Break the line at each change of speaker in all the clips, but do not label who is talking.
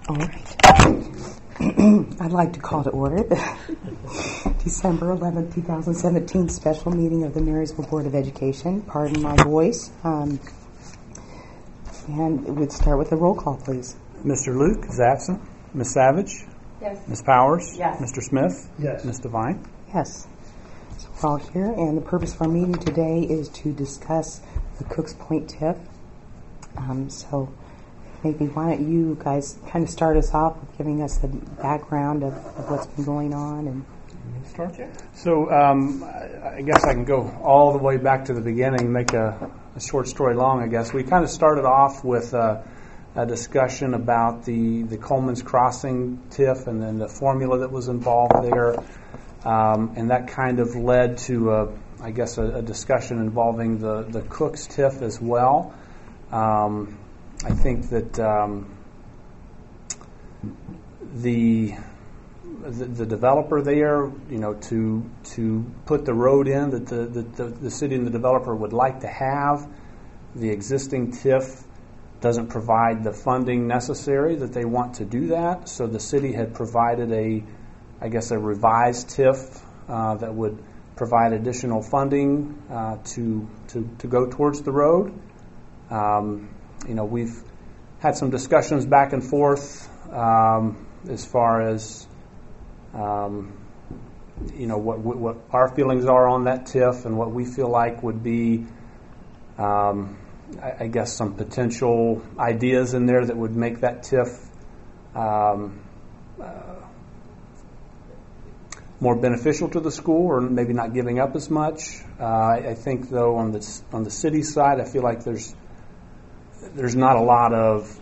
All right. I'd like to call to order the December 11th, 2017 special meeting of the Marysville Board of Education. Pardon my voice. And we'd start with a roll call, please.
Mr. Luke is absent. Ms. Savage?
Yes.
Ms. Powers?
Yes.
Mr. Smith?
Yes.
Ms. Devine?
Yes. So we're all here, and the purpose of our meeting today is to discuss the Cooks Point TIF. So maybe why don't you guys kind of start us off with giving us the background of what's been going on. And
Start. So I guess I can go all the way back to the beginning, make a short story long, I guess. We kind of started off with a discussion about the Coleman's Crossing TIF and then the formula that was involved there. And that kind of led to, a discussion involving the Cooks TIF as well. I think that the developer there, to put the road in that the city and the developer would like to have, the existing TIF doesn't provide the funding necessary that they want to do that. So the city had provided a revised TIF that would provide additional funding to go towards the road. We've had some discussions back and forth as far as what our feelings are on that TIF and what we feel like would be, some potential ideas in there that would make that TIF more beneficial to the school, or maybe not giving up as much. I think, though, on the city side, I feel like there's not a lot of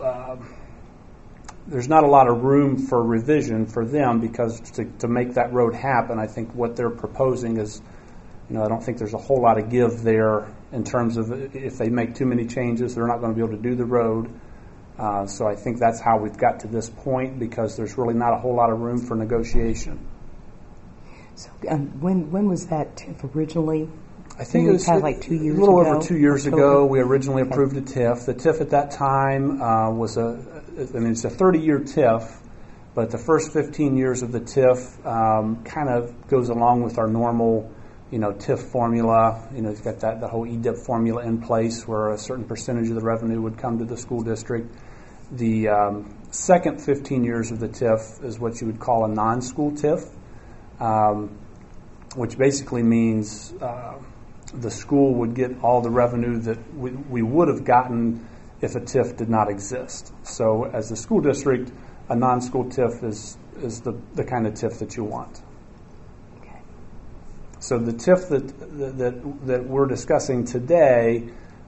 room for revision for them, because to make that road happen, I think what they're proposing is, I don't think there's a whole lot of give there in terms of if they make too many changes, they're not going to be able to do the road. So I think that's how we've got to this point, because there's really not a whole lot of room for negotiation.
so when was that TIF originally?
I think it was
like 2 years
a little
ago,
over 2 years ago. We originally
Okay.
approved a TIF. The TIF at that time it's a 30-year TIF, but the first 15 years of the TIF kind of goes along with our normal, TIF formula. It's got that whole EDIP formula in place where a certain percentage of the revenue would come to the school district. The second 15 years of the TIF is what you would call a non-school TIF, which basically means the school would get all the revenue that we would have gotten if a TIF did not exist. So as the school district, a non-school TIF is the kind of TIF that you want.
Okay.
So the TIF that we're discussing today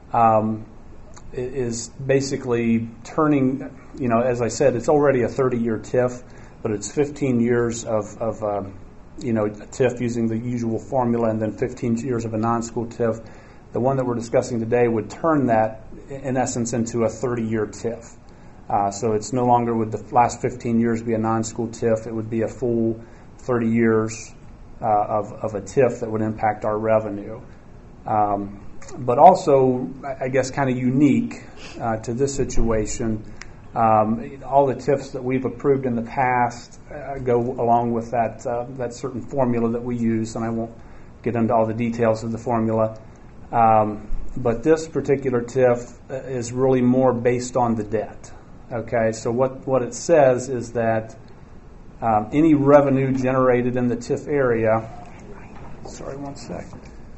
is basically turning, as I said, it's already a 30-year TIF, but it's 15 years of a TIF using the usual formula, and then 15 years of a non-school TIF. The one that we're discussing today would turn that, in essence, into a 30-year TIF. So it's no longer would the last 15 years be a non-school TIF. It would be a full 30 years of a TIF that would impact our revenue. But also, I guess, kind of unique to this situation. All the TIFs that we've approved in the past go along with that certain formula that we use, and I won't get into all the details of the formula. But this particular TIF is really more based on the debt. Okay, so what it says is that any revenue generated in the TIF area. Sorry, one sec.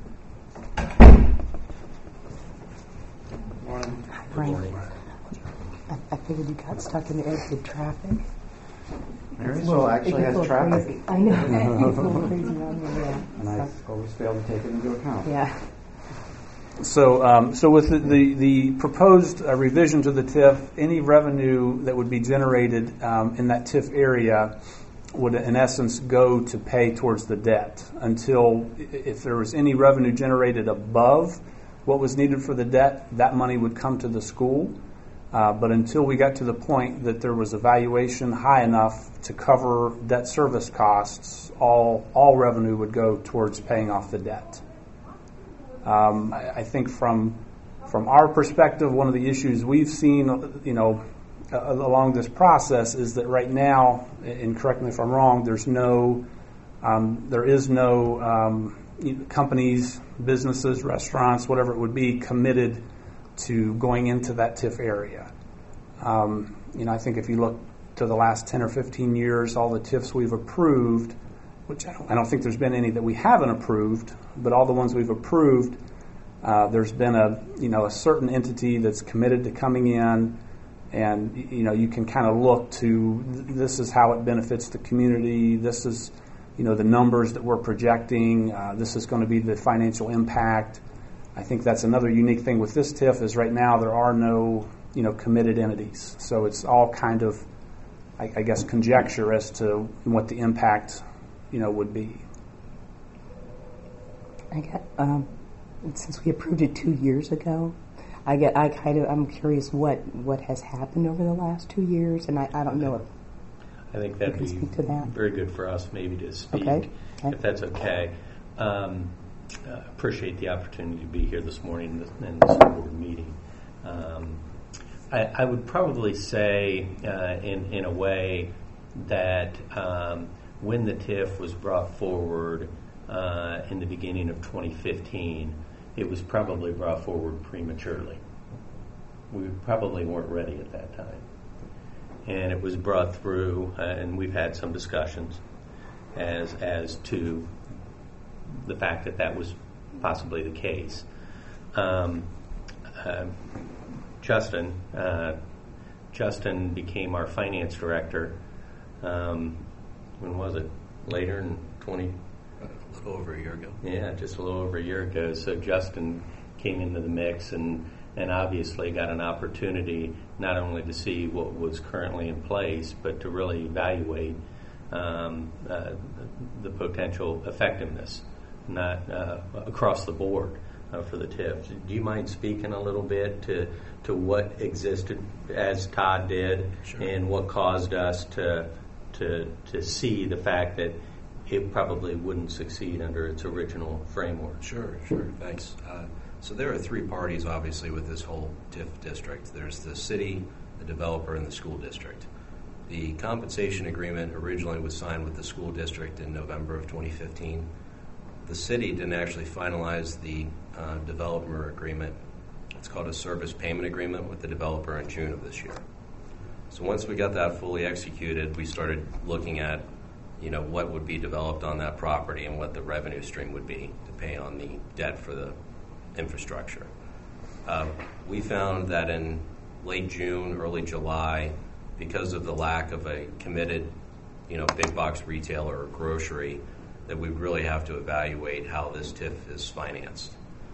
Right. I figured you got stuck in the edge of traffic.
Marysville actually has traffic.
Crazy. I know. It's a little crazy around here, yeah.
And I always fail to take it into account.
Yeah.
So with the proposed revision to the TIF, any revenue that would be generated in that TIF area would, in essence, go to pay towards the debt until, if there was any revenue generated above what was needed for the debt, that money would come to the school. But until we got to the point that there was a valuation high enough to cover debt service costs, all revenue would go towards paying off the debt. I think from our perspective, one of the issues we've seen, along this process is that right now, and correct me if I'm wrong, there is no companies, businesses, restaurants, whatever it would be, committed to going into that TIF area. I think if you look to the last 10 or 15 years, all the TIFs we've approved, which I don't think there's been any that we haven't approved, but all the ones we've approved, there's been a certain entity that's committed to coming in, and you can kind of look to this is how it benefits the community. This is the numbers that we're projecting. This is going to be the financial impact. I think that's another unique thing with this TIF is right now there are no committed entities, so it's all kind of I guess conjecture as to what the impact would be.
Since we approved it 2 years ago, I'm curious what has happened over the last 2 years, and I don't know if
I think that'd be very good for us maybe to speak, if that's okay. Appreciate the opportunity to be here this morning in this board meeting. I would probably say in a way that when the TIF was brought forward in the beginning of 2015, it was probably brought forward prematurely. We probably weren't ready at that time. And it was brought through, and we've had some discussions as to the fact that was possibly the case. Justin became our finance director. When was it? Later in 20?
A little over a year ago.
Yeah, just a little over a year ago. So Justin came into the mix and obviously got an opportunity not only to see what was currently in place, but to really evaluate the potential effectiveness, not across the board for the TIF. Do you mind speaking a little bit to what existed as Todd did,
Sure.
and what caused us to see the fact that it probably wouldn't succeed under its original framework?
Sure, thanks. So there are three parties, obviously, with this whole TIF district. There's the city, the developer, and the school district. The compensation agreement originally was signed with the school district in November of 2015. The city didn't actually finalize the developer agreement. It's called a service payment agreement with the developer in June of this year. So once we got that fully executed, we started looking at what would be developed on that property and what the revenue stream would be to pay on the debt for the infrastructure. We found that in late June, early July, because of the lack of a committed, big box retailer or grocery, that we really have to evaluate how this TIF is financed.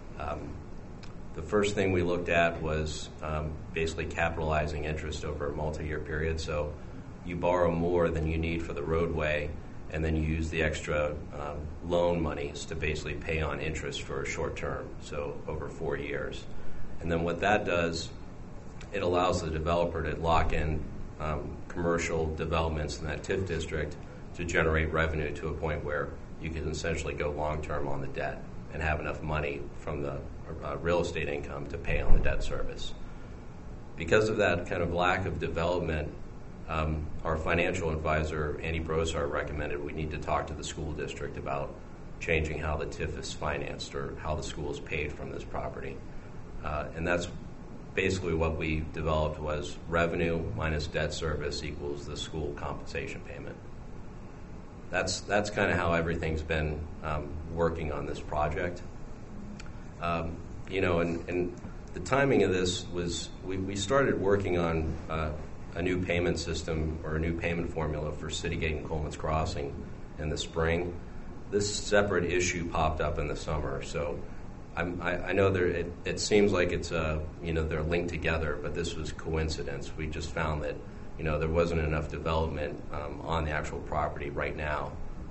The first thing we looked at was basically capitalizing interest over a multi-year period. So you borrow more than you need for the roadway, and then you use the extra loan monies to basically pay on interest for a short term, so over 4 years. And then what that does, it allows the developer to lock in commercial developments in that TIF district to generate revenue to a point where you can essentially go long-term on the debt and have enough money from the real estate income to pay on the debt service. Because of that kind of lack of development, our financial advisor, Andy Brosart, recommended we need to talk to the school district about changing how the TIF is financed or how the school is paid from this property. And that's basically what we developed was revenue minus debt service equals the school compensation payment. That's kind of how everything's been working on this project. And the timing of this was we started working on a new payment system or a new payment formula for Citygate and Coleman's Crossing in the spring. This separate issue popped up in the summer, so I know it seems like it's they're linked together, but this was coincidence. We just found that there wasn't enough development on the actual property right now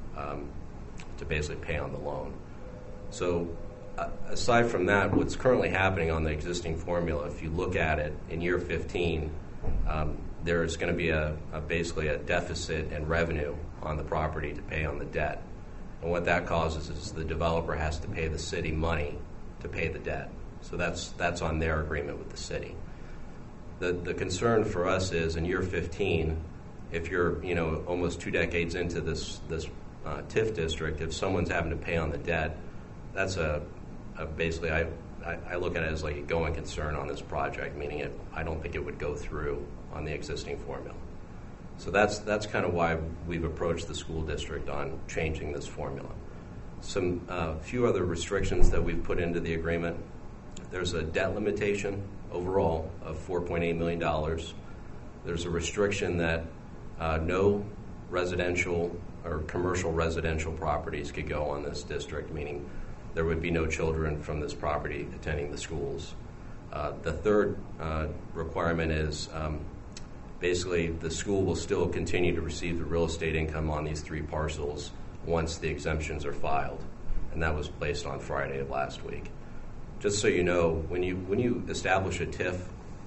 to basically pay on the loan. So aside from that, what's currently happening on the existing formula, if you look at it in year 15, there's going to be basically a deficit in revenue on the property to pay on the debt. And what that causes is the developer has to pay the city money to pay the debt. So that's on their agreement with the city. the concern for us is in year 15, if you're almost 2 decades into this TIF district, if someone's having to pay on the debt, that's basically I look at it as like a going concern on this project, meaning I don't think it would go through on the existing formula. So that's kind of why we've approached the school district on changing this formula. Some few other restrictions that we've put into the agreement. There's a debt limitation overall of $4.8 million. There's a restriction that no residential or commercial residential properties could go on this district, meaning there would be no children from this property attending the schools. The third requirement is basically the school will still continue to receive the real estate income on these 3 parcels once the exemptions are filed, and that was placed on Friday of last week. Just so you know, when you establish a TIF,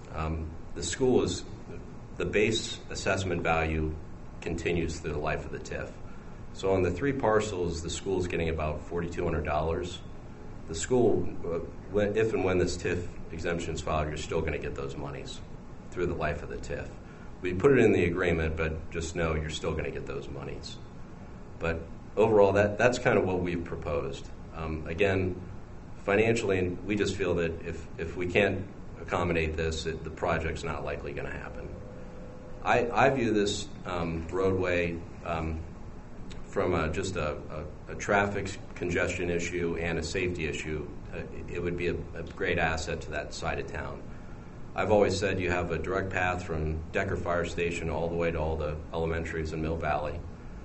the base assessment value continues through the life of the TIF. So on the 3 parcels, the school is getting about $4,200. The school, if and when this TIF exemption is filed, you're still going to get those monies through the life of the TIF. We put it in the agreement, but just know you're still going to get those monies. But overall, that's kind of what we've proposed. Again, financially, we just feel that if we can't accommodate this, the project's not likely going to happen. I view this roadway from just a traffic congestion issue and a safety issue. It would be a great asset to that side of town. I've always said you have a direct path from Decker Fire Station all the way to all the elementaries in Mill Valley.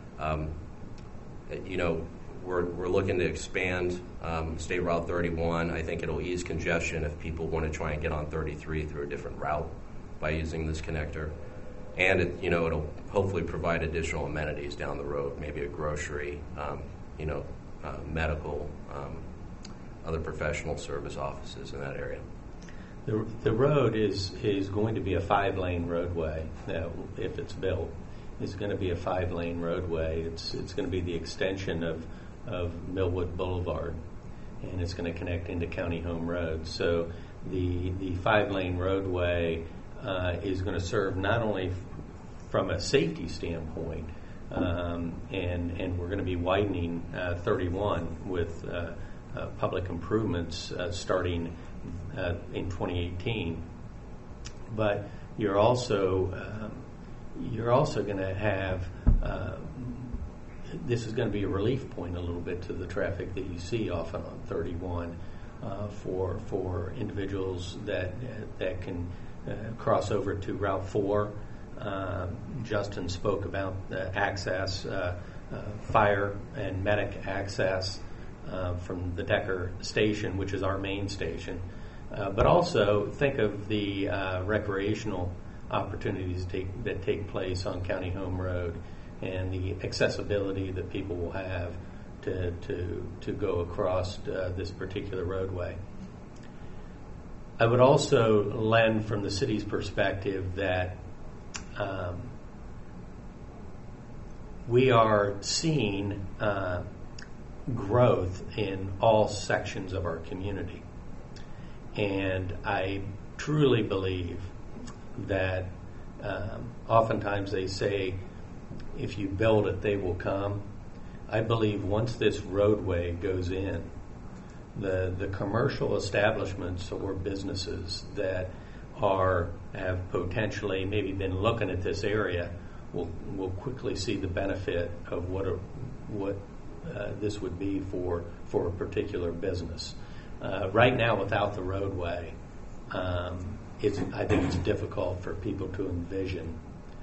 We're looking to expand State Route 31. I think it'll ease congestion if people want to try and get on 33 through a different route by using this connector. And it'll hopefully provide additional amenities down the road, maybe a grocery, medical, other professional service offices in that area.
The road is going to be a 5-lane roadway if it's built. It's going to be a 5-lane roadway. It's going to be the extension of Millwood Boulevard, and it's going to connect into County Home Road. So the 5-lane roadway is going to serve not only from a safety standpoint, and we're going to be widening 31 with public improvements starting in 2018. But you're also going to have this is going to be a relief point a little bit to the traffic that you see often on 31 for individuals that can cross over to Route 4. Justin spoke about the access, fire and medic access from the Decker station, which is our main station. But also think of the recreational opportunities that take place on County Home Road and the accessibility that people will have to go across this particular roadway. I would also lend from the city's perspective that we are seeing growth in all sections of our community. And I truly believe that oftentimes they say, if you build it, they will come. I believe once this roadway goes in, the commercial establishments or businesses that have potentially maybe been looking at this area will quickly see the benefit of what this would be for a particular business. Right now, without the roadway, I think it's difficult for people to envision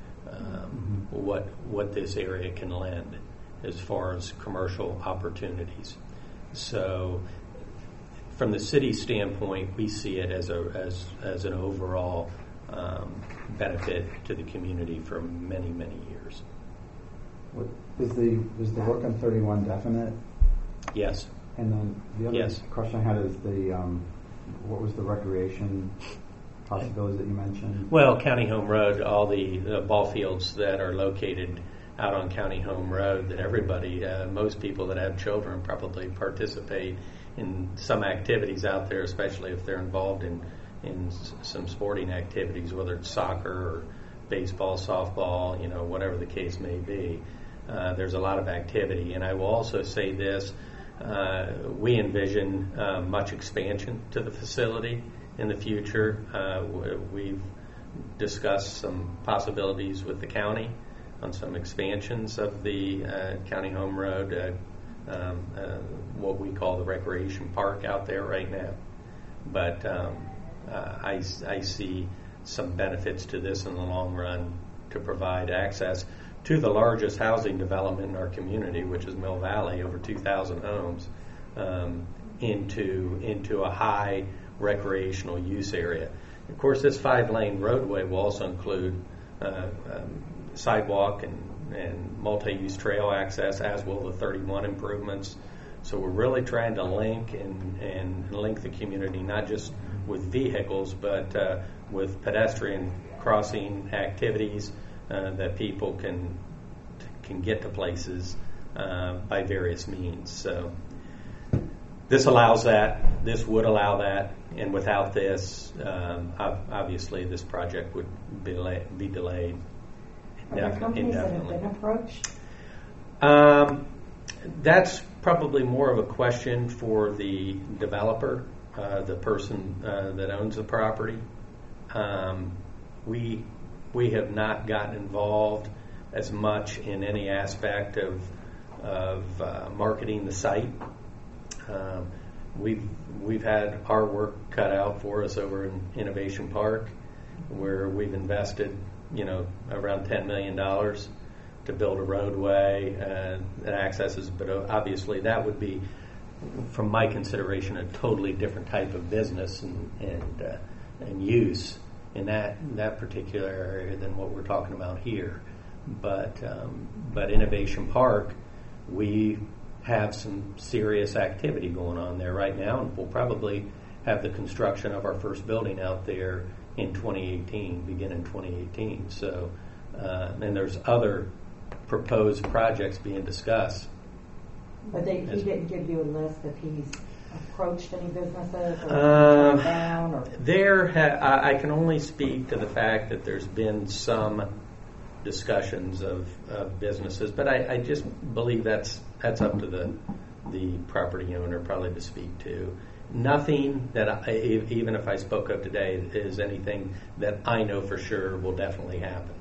what this area can lend as far as commercial opportunities. So, from the city standpoint, we see it as an overall benefit to the community for many, many years.
Is the work on 31 definite?
Yes.
And then the other question I had is what was the recreation possibilities that you mentioned?
Well, County Home Road, all the ball fields that are located out on County Home Road, that everybody, most people that have children probably participate in some activities out there, especially if they're involved in in some sporting activities, whether it's soccer or baseball, softball, whatever the case may be. There's a lot of activity. And I will also say this, we envision much expansion to the facility in the future. We've discussed some possibilities with the county on some expansions of the County Home Road, what we call the recreation park out there right now. But I see some benefits to this in the long run to provide access to the largest housing development in our community, which is Mill Valley, over 2,000 homes, into a high recreational use area. Of course, this 5-lane roadway will also include sidewalk and multi-use trail access, as will the 31 improvements. So we're really trying to link and link the community, not just with vehicles, but with pedestrian crossing activities that people can get to places by various means. So this allows that. This would allow that. And without this, obviously, this project would be delayed.
Are there companies that have been approached?
That's probably more of a question for the developer, the person that owns the property. We have not gotten involved as much in any aspect of marketing the site. We've had our work cut out for us over in Innovation Park, where we've invested around $10 million to build a roadway that accesses, but obviously that would be, from my consideration, a totally different type of business and use in that particular area than what we're talking about here. But Innovation Park, we have some serious activity going on there right now, and we'll probably have the construction of our first building out there in 2018, begin in 2018. So, and there's other proposed projects being discussed.
But he didn't give you a list if he's approached any businesses or down or.
I can only speak to the fact that there's been some discussions of businesses, but I just believe that's up to the property owner probably to speak to. Nothing that even if I spoke of today is anything that I know for sure will definitely happen.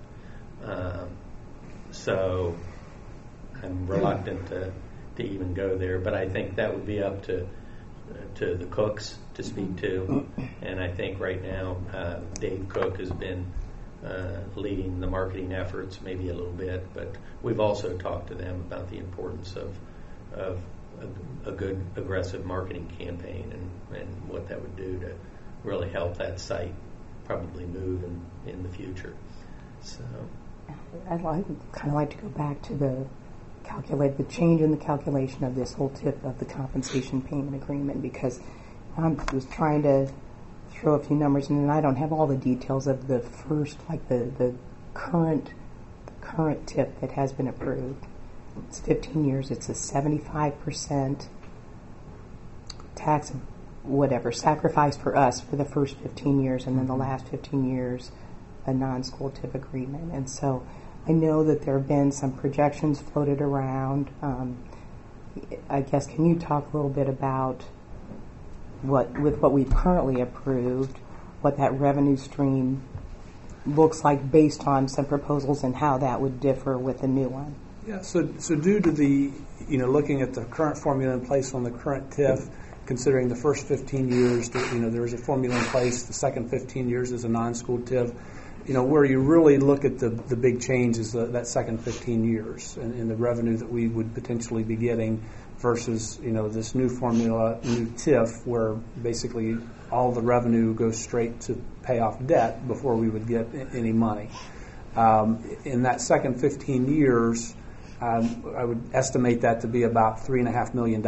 So I'm reluctant to even go there, but I think that would be up to the Cooks to speak to, and I think right now Dave Cook has been leading the marketing efforts maybe a little bit, but we've also talked to them about the importance of a good aggressive marketing campaign and what that would do to really help that site probably move in the future. So
I'd kind of like to go back to the change in the calculation of this whole tip of the compensation payment agreement, because I was trying to throw a few numbers in, and I don't have all the details of the first, like the current tip that has been approved. It's 15 years. It's a 75% tax, sacrifice for us for the first 15 years, and then the last 15 years a non-school tip agreement. And so I know that there have been some projections floated around. I guess, can you talk a little bit about what we've currently approved, what that revenue stream looks like based on some proposals, and how that would differ with the new one?
Yeah, so due to the, looking at the current formula in place on the current TIF, considering the first 15 years, there is a formula in place, the second 15 years is a non-school TIF, where you really look at the big change is that second 15 years and the revenue that we would potentially be getting versus, this new formula, new TIF, where basically all the revenue goes straight to pay off debt before we would get any money. In that second 15 years, I would estimate that to be about $3.5 million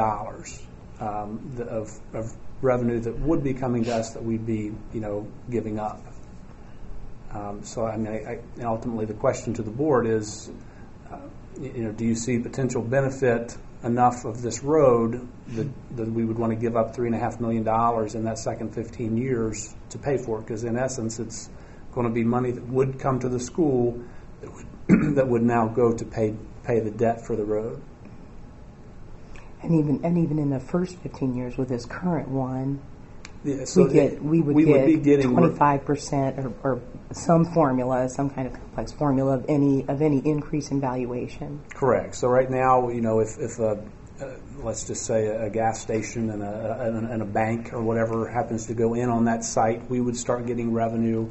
of revenue that would be coming to us that we'd be, giving up. So, ultimately the question to the board is, do you see potential benefit enough of this road that we would want to give up $3.5 million in that second 15 years to pay for it? Because in essence, it's going to be money that would come to the school that would now go to pay the debt for the road.
And even in the first 15 years with this current one,
yeah, so
we would
be getting
25% or some formula, some kind of complex formula of any increase in valuation.
Correct. So right now, if let's just say a gas station and a bank or whatever happens to go in on that site, we would start getting revenue.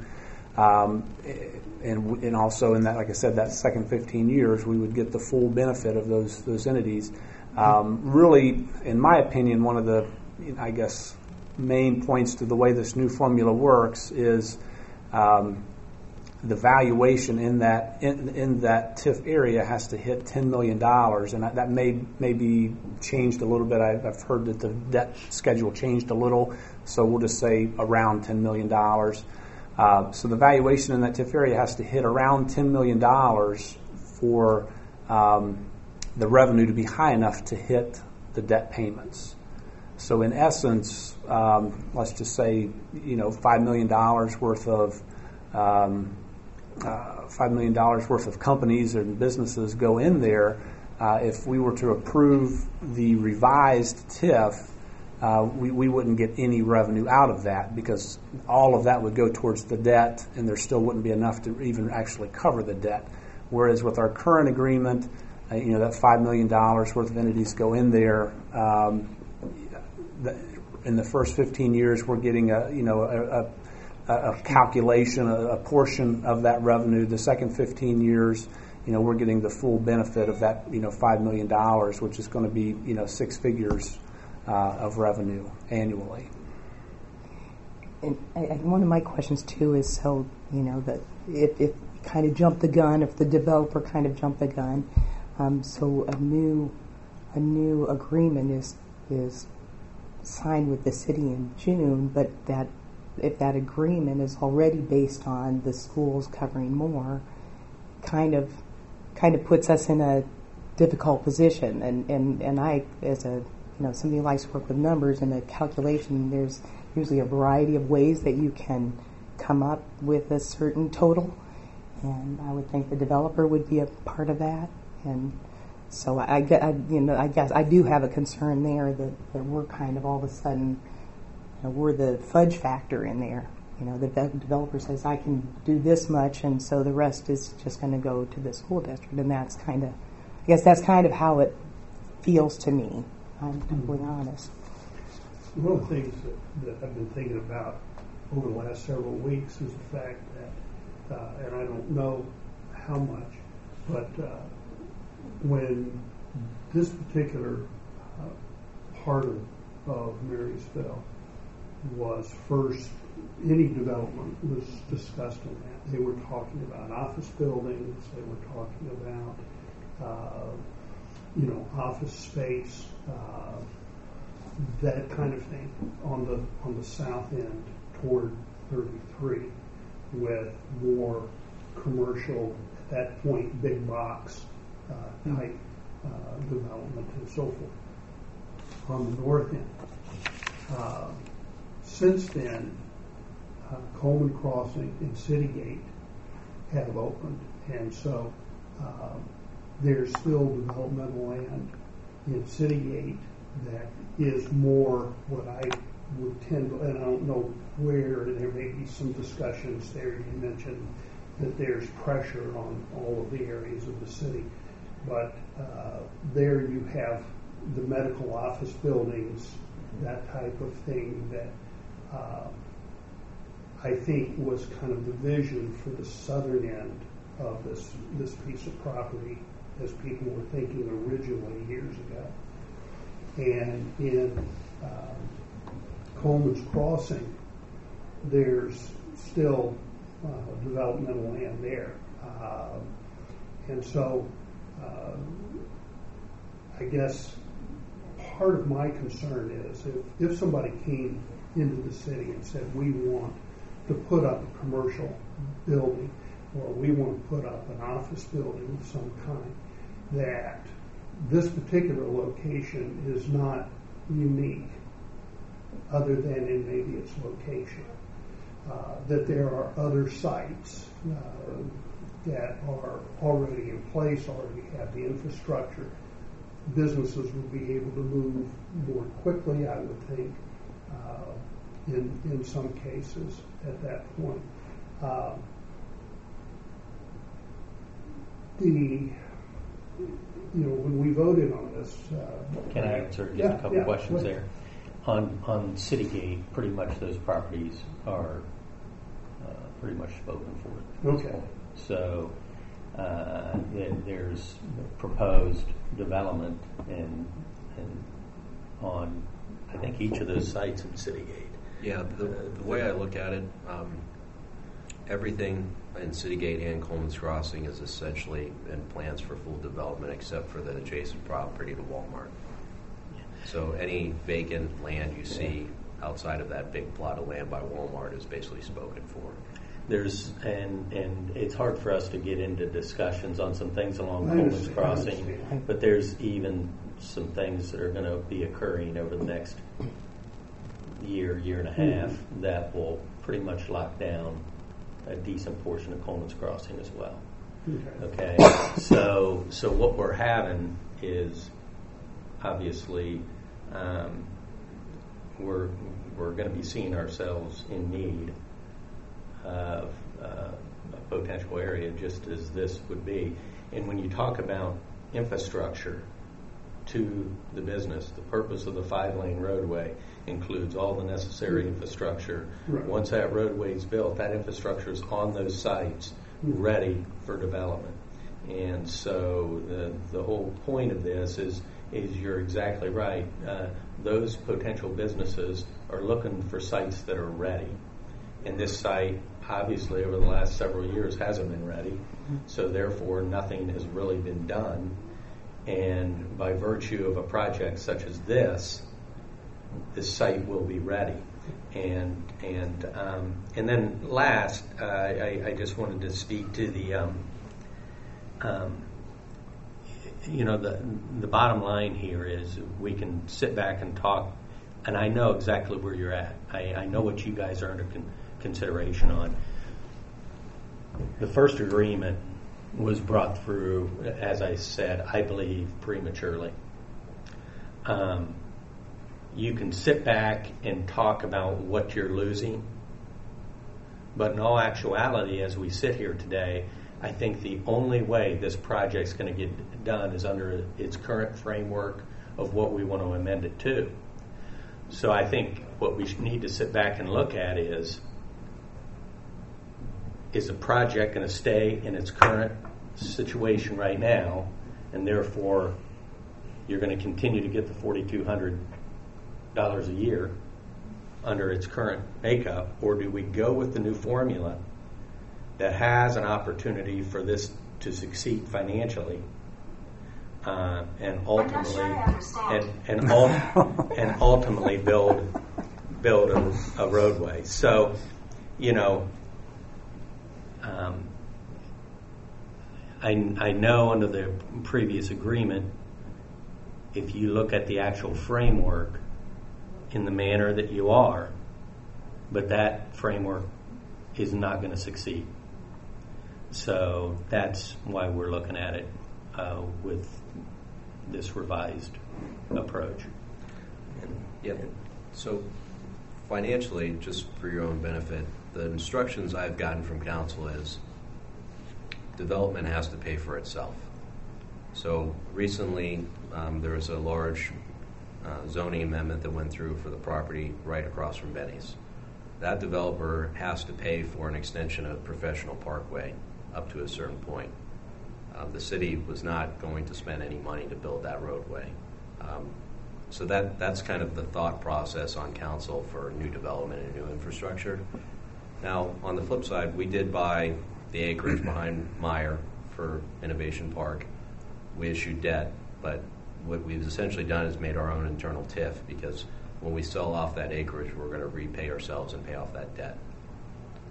And also in that, like I said, that second 15 years, we would get the full benefit of those entities. Really, in my opinion, one of the, main points to the way this new formula works is the valuation in that TIF area has to hit $10 million, and that may be changed a little bit. I've heard that the debt schedule changed a little, so we'll just say around $10 million. So the valuation in that TIF area has to hit around $10 million for the revenue to be high enough to hit the debt payments. So in essence, let's just say $5 million worth of $5 million worth of companies and businesses go in there. If we were to approve the revised TIF, we wouldn't get any revenue out of that because all of that would go towards the debt, and there still wouldn't be enough to even actually cover the debt. Whereas with our current agreement, that $5 million worth of entities go in there. In the first 15 years, we're getting a calculation, a portion of that revenue. The second 15 years, we're getting the full benefit of that, $5 million, which is going to be, six figures of revenue annually.
And one of my questions too is that if kind of jumped the gun, if the developer kind of jumped the gun, so a new agreement is signed with the city in June, but that if that agreement is already based on the schools covering more, kind of puts us in a difficult position. And I, as somebody who likes to work with numbers and a calculation, there's usually a variety of ways that you can come up with a certain total, and I would think the developer would be a part of that. And so I guess I do have a concern there that we're kind of all of a sudden, we're the fudge factor in there. The developer says I can do this much, and so the rest is just going to go to the school district, and that's kind of how it feels to me. I'm completely honest.
One of the things that I've been thinking about over the last several weeks is the fact that, and I don't know how much, but when this particular part of Marysville was first, any development was discussed in that. They were talking about office buildings, they were talking about office space, that kind of thing on the south end toward 33, with more commercial, at that point, big box type development and so forth. On the north end, since then, Coleman Crossing and City Gate have opened, and so there's still developmental land in City Gate that is more what I would tend to, and I don't know where, there may be some discussions there. You mentioned that there's pressure on all of the areas of the city, but there you have the medical office buildings, that type of thing that I think was kind of the vision for the southern end of this piece of property as people were thinking originally years ago. And in Coleman's Crossing, there's still developmental land there. And so I guess part of my concern is if somebody came into the city and said, we want to put up a commercial building, or we want to put up an office building of some kind, that this particular location is not unique other than in maybe its location. That there are other sites that are already in place, already have the infrastructure. Businesses will be able to move more quickly, I would think, in some cases at that point. When we voted on this,
can I answer just a couple questions there? On Citygate, pretty much those properties are pretty much spoken for at this point. So there's proposed development and on, I think, each of those sites in Citygate.
Yeah, the way I look at it, everything in Citygate and Coleman's Crossing is essentially in plans for full development except for the adjacent property to Walmart. So any vacant land you see outside of that big plot of land by Walmart is basically spoken for.
There's and it's hard for us to get into discussions on some things along Coleman's Crossing, but there's even some things that are going to be occurring over the next year and a half that will pretty much lock down a decent portion of Coleman's Crossing as well. Okay. So what we're having is obviously we're going to be seeing ourselves in need of a potential area just as this would be. And when you talk about infrastructure to the business, the purpose of the 5-lane roadway includes all the necessary infrastructure.
Right.
Once that roadway is built, that infrastructure is on those sites ready for development. And so the whole point of this is you're exactly right. Those potential businesses are looking for sites that are ready. And this site, obviously, over the last several years hasn't been ready. So therefore, nothing has really been done. And by virtue of a project such as this site will be ready. And then last, I just wanted to speak to the the bottom line here is we can sit back and talk, and I know exactly where you're at. I know what you guys are under consideration on. The first agreement was brought through, as I said, I believe prematurely. You can sit back and talk about what you're losing, but in all actuality, as we sit here today, I think the only way this project's going to get done is under its current framework of what we want to amend it to. So I think what we need to sit back and look at is the project going to stay in its current situation right now, and therefore you're going to continue to get the $4,200 a year under its current makeup, or do we go with the new formula that has an opportunity for this to succeed financially, and ultimately and ultimately build a roadway? So, I know under the previous agreement, if you look at the actual framework in the manner that you are, but that framework is not going to succeed. So that's why we're looking at it with this revised approach.
Yeah. So financially, just for your own benefit, the instructions I've gotten from council is development has to pay for itself. So recently, there was a large zoning amendment that went through for the property right across from Benny's. That developer has to pay for an extension of Professional Parkway up to a certain point. The city was not going to spend any money to build that roadway. So that's kind of the thought process on council for new development and new infrastructure. Now, on the flip side, we did buy the acreage behind Meyer for Innovation Park. We issued debt, but what we've essentially done is made our own internal TIF, because when we sell off that acreage, we're going to repay ourselves and pay off that debt.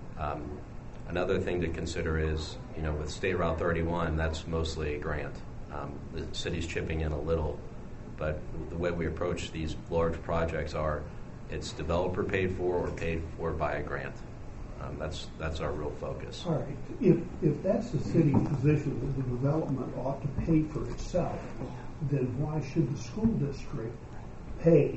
Another thing to consider is, with State Route 31, that's mostly a grant. The city's chipping in a little, but the way we approach these large projects it's developer paid for or paid for by a grant. That's our real focus.
All right. If that's the city's position that the development ought to pay for itself, then why should the school district pay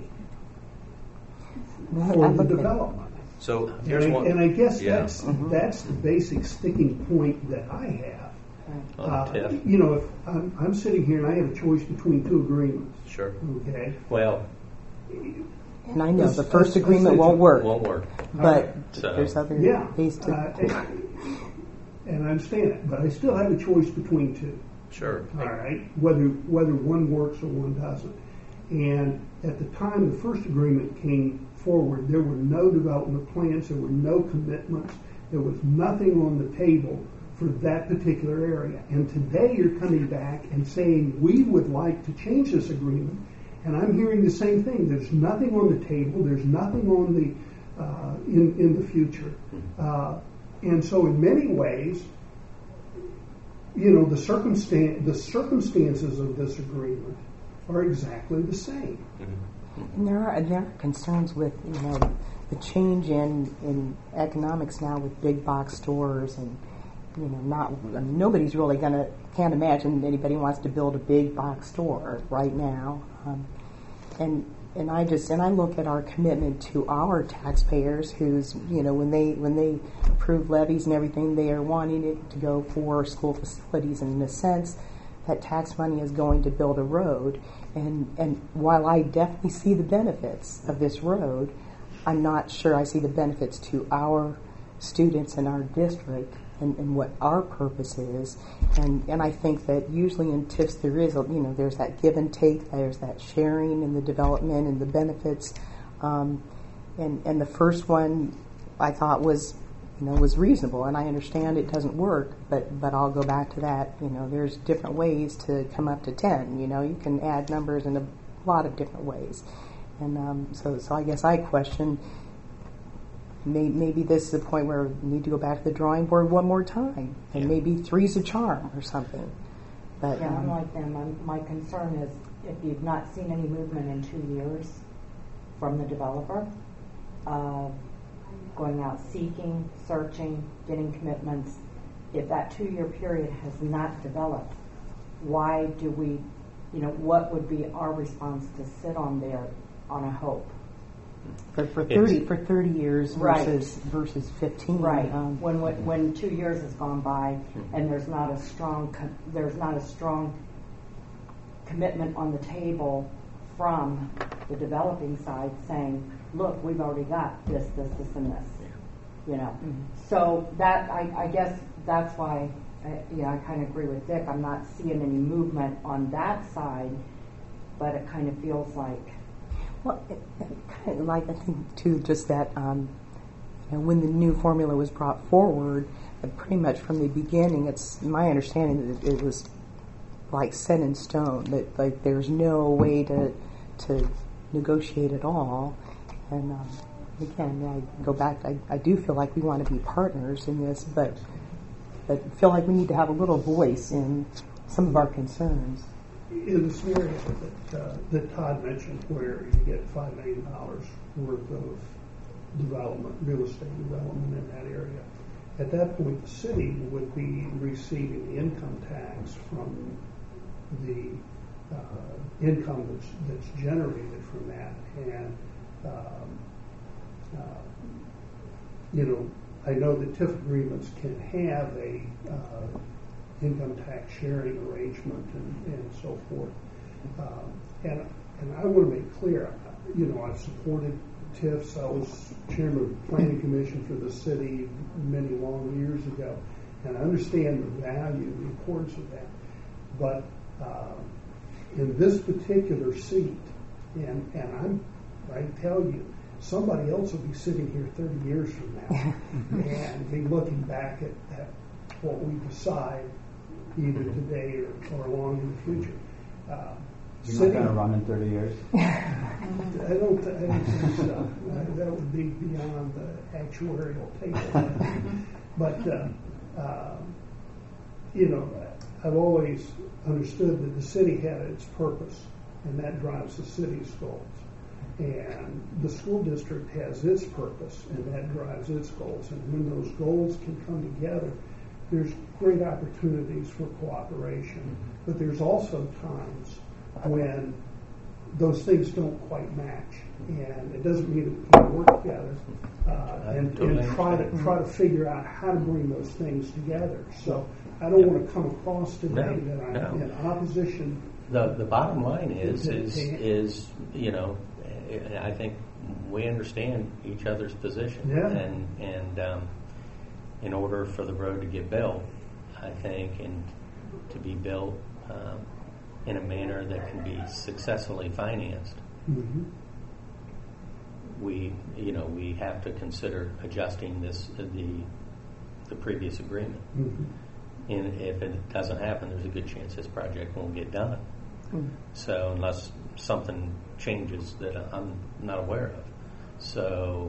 for the development?
So here's one.
And I guess that's the basic sticking point that I have. If I'm sitting here and I have a choice between two agreements.
Sure.
Okay.
Well,
and I know the first agreement won't work. But there's other ways to.
And I understand it, but I still have a choice between two.
Sure.
All right. Whether one works or one doesn't. And at the time the first agreement came forward, there were no development plans, there were no commitments, there was nothing on the table for that particular area. And today you're coming back and saying, we would like to change this agreement. And I'm hearing the same thing. There's nothing on the table. There's nothing on the in the future. And so in many ways, the circumstances of this agreement are exactly the same.
And there are concerns with the change in economics now with big box stores and nobody's really can't imagine anybody wants to build a big box store right now. And I look at our commitment to our taxpayers, who's when they approve levies and everything, they are wanting it to go for school facilities, and in a sense, that tax money is going to build a road. And while I definitely see the benefits of this road, I'm not sure I see the benefits to our students in our district and what our purpose is. And I think that usually in TIFs there is, there's that give and take, there's that sharing in the development and the benefits. And the first one I thought was reasonable, and I understand it doesn't work, but I'll go back to that. There's different ways to come up to 10. You can add numbers in a lot of different ways. And so I guess I question, maybe this is a point where we need to go back to the drawing board one more time, and maybe 3's a charm or something. But
I'm like them. My concern is if you've not seen any movement in 2 years from the developer, going out seeking, searching, getting commitments, if that 2-year period has not developed, why do we, what would be our response to sit on there on a hope?
For 30 years versus 15.
Right. When 2 years has gone by and there's not a strong commitment on the table from the developing side saying, look, we've already got this, and this. So that I guess that's why I kind of agree with Dick. I'm not seeing any movement on that side, but it kind of feels like.
Well, it kind of like, I think too, just that when the new formula was brought forward, pretty much from the beginning, it's my understanding that it was like set in stone, that like there's no way to negotiate at all. And again, I go back, I do feel like we want to be partners in this, but feel like we need to have a little voice in some of our concerns.
In the scenario that Todd mentioned, where you get $5 million worth of development, real estate development in that area, at that point the city would be receiving the income tax from the income that's generated from that. And I know that TIF agreements can have a income tax sharing arrangement and so forth. And I want to make clear, I've supported TIFs. I was chairman of the planning commission for the city many long years ago, and I understand the value, the importance of that. But in this particular seat, and I tell you, somebody else will be sitting here 30 years from now and be looking back at what we decide either today or long in the future.
You're not going to run in 30 years?
I don't think so. That would be beyond the actuarial table. But, I've always understood that the city had its purpose, and that drives the city's goals. And the school district has its purpose, and that drives its goals. And when those goals can come together, there's great opportunities for cooperation. But there's also times when those things don't quite match, and it doesn't mean that we can't work together and try to figure out how to bring those things together. So I don't want to come across today that I'm in opposition.
The bottom line is you know, I think we understand each other's position, and in order for the road to get built, I think, and to be built in a manner that can be successfully financed, we have to consider adjusting the previous agreement. And if it doesn't happen, there's a good chance this project won't get done. So unless something changes that I'm not aware of. So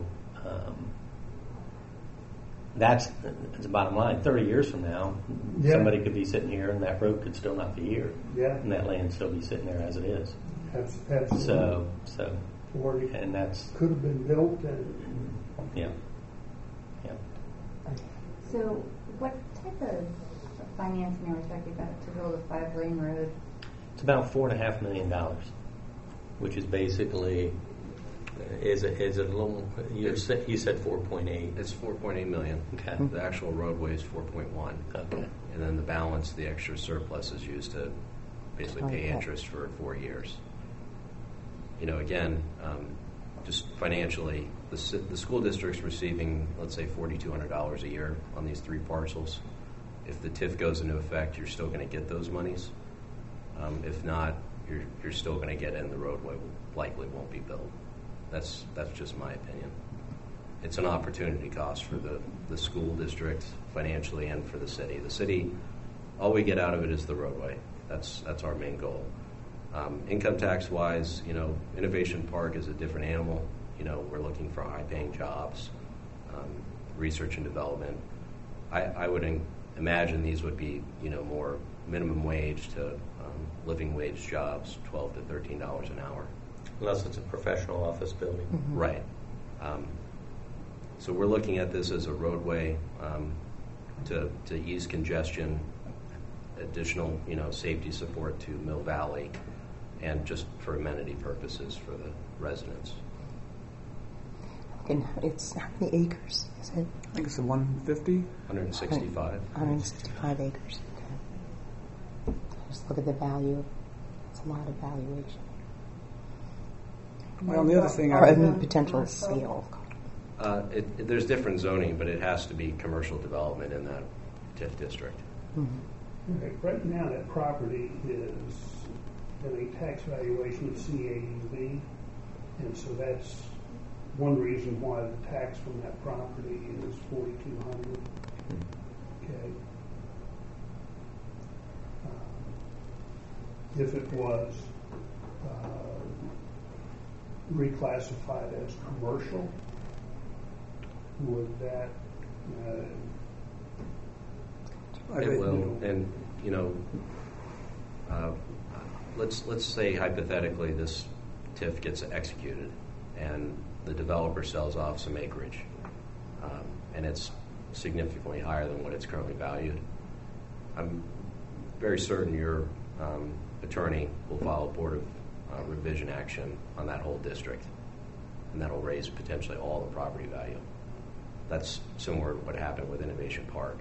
that's the bottom line. 30 years from now, somebody could be sitting here and that road could still not be here. And that land still be sitting there as it is.
Absolutely.
So and that's
could have been built and
So what type of financing are we talking about to build a 5-lane road?
It's about $4.5 million, which is basically is it a little? You said 4.8.
It's 4.8 million.
Okay.
The actual roadway is 4.1.
Okay.
And then the balance, the extra surplus, is used to basically pay interest for 4 years. You know, again, just financially, the school district's receiving, let's say, $4,200 a year on these 3 parcels. If the TIF goes into effect, you're still going to get those monies. If not, you're still going to get it, and the roadway likely won't be built. That's just my opinion. It's an opportunity cost for the school district financially and for the city. The city, all we get out of it is the roadway. That's our main goal. Income tax wise, you know, Innovation Park is a different animal. You know, we're looking for high-paying jobs, research and development. I would imagine these would be, you know, more minimum wage to living wage jobs, $12 to $13 an hour.
Unless it's a professional office building.
Right. So we're looking at this as a roadway to ease congestion, additional, you know, safety support to Mill Valley, and just for amenity purposes for the residents.
And it's how many acres is it?
I think it's 150.
165.
165 acres. Okay. Just look at the value. It's a lot of valuation.
Well, the other thing,
Or potential sale.
There's different zoning, but it has to be commercial development in that TIF district.
Right now, that property is in a tax valuation of CAUV, and so that's one reason why the tax from that property is $4,200. Okay. If it was reclassified as commercial, would that?
It will, and you know, let's say hypothetically this TIF gets executed, and the developer sells off some acreage, and it's significantly higher than what it's currently valued. I'm very certain your attorney will file a board of revision action on that whole district, and that'll raise potentially all the property value. That's similar to what happened with Innovation Park.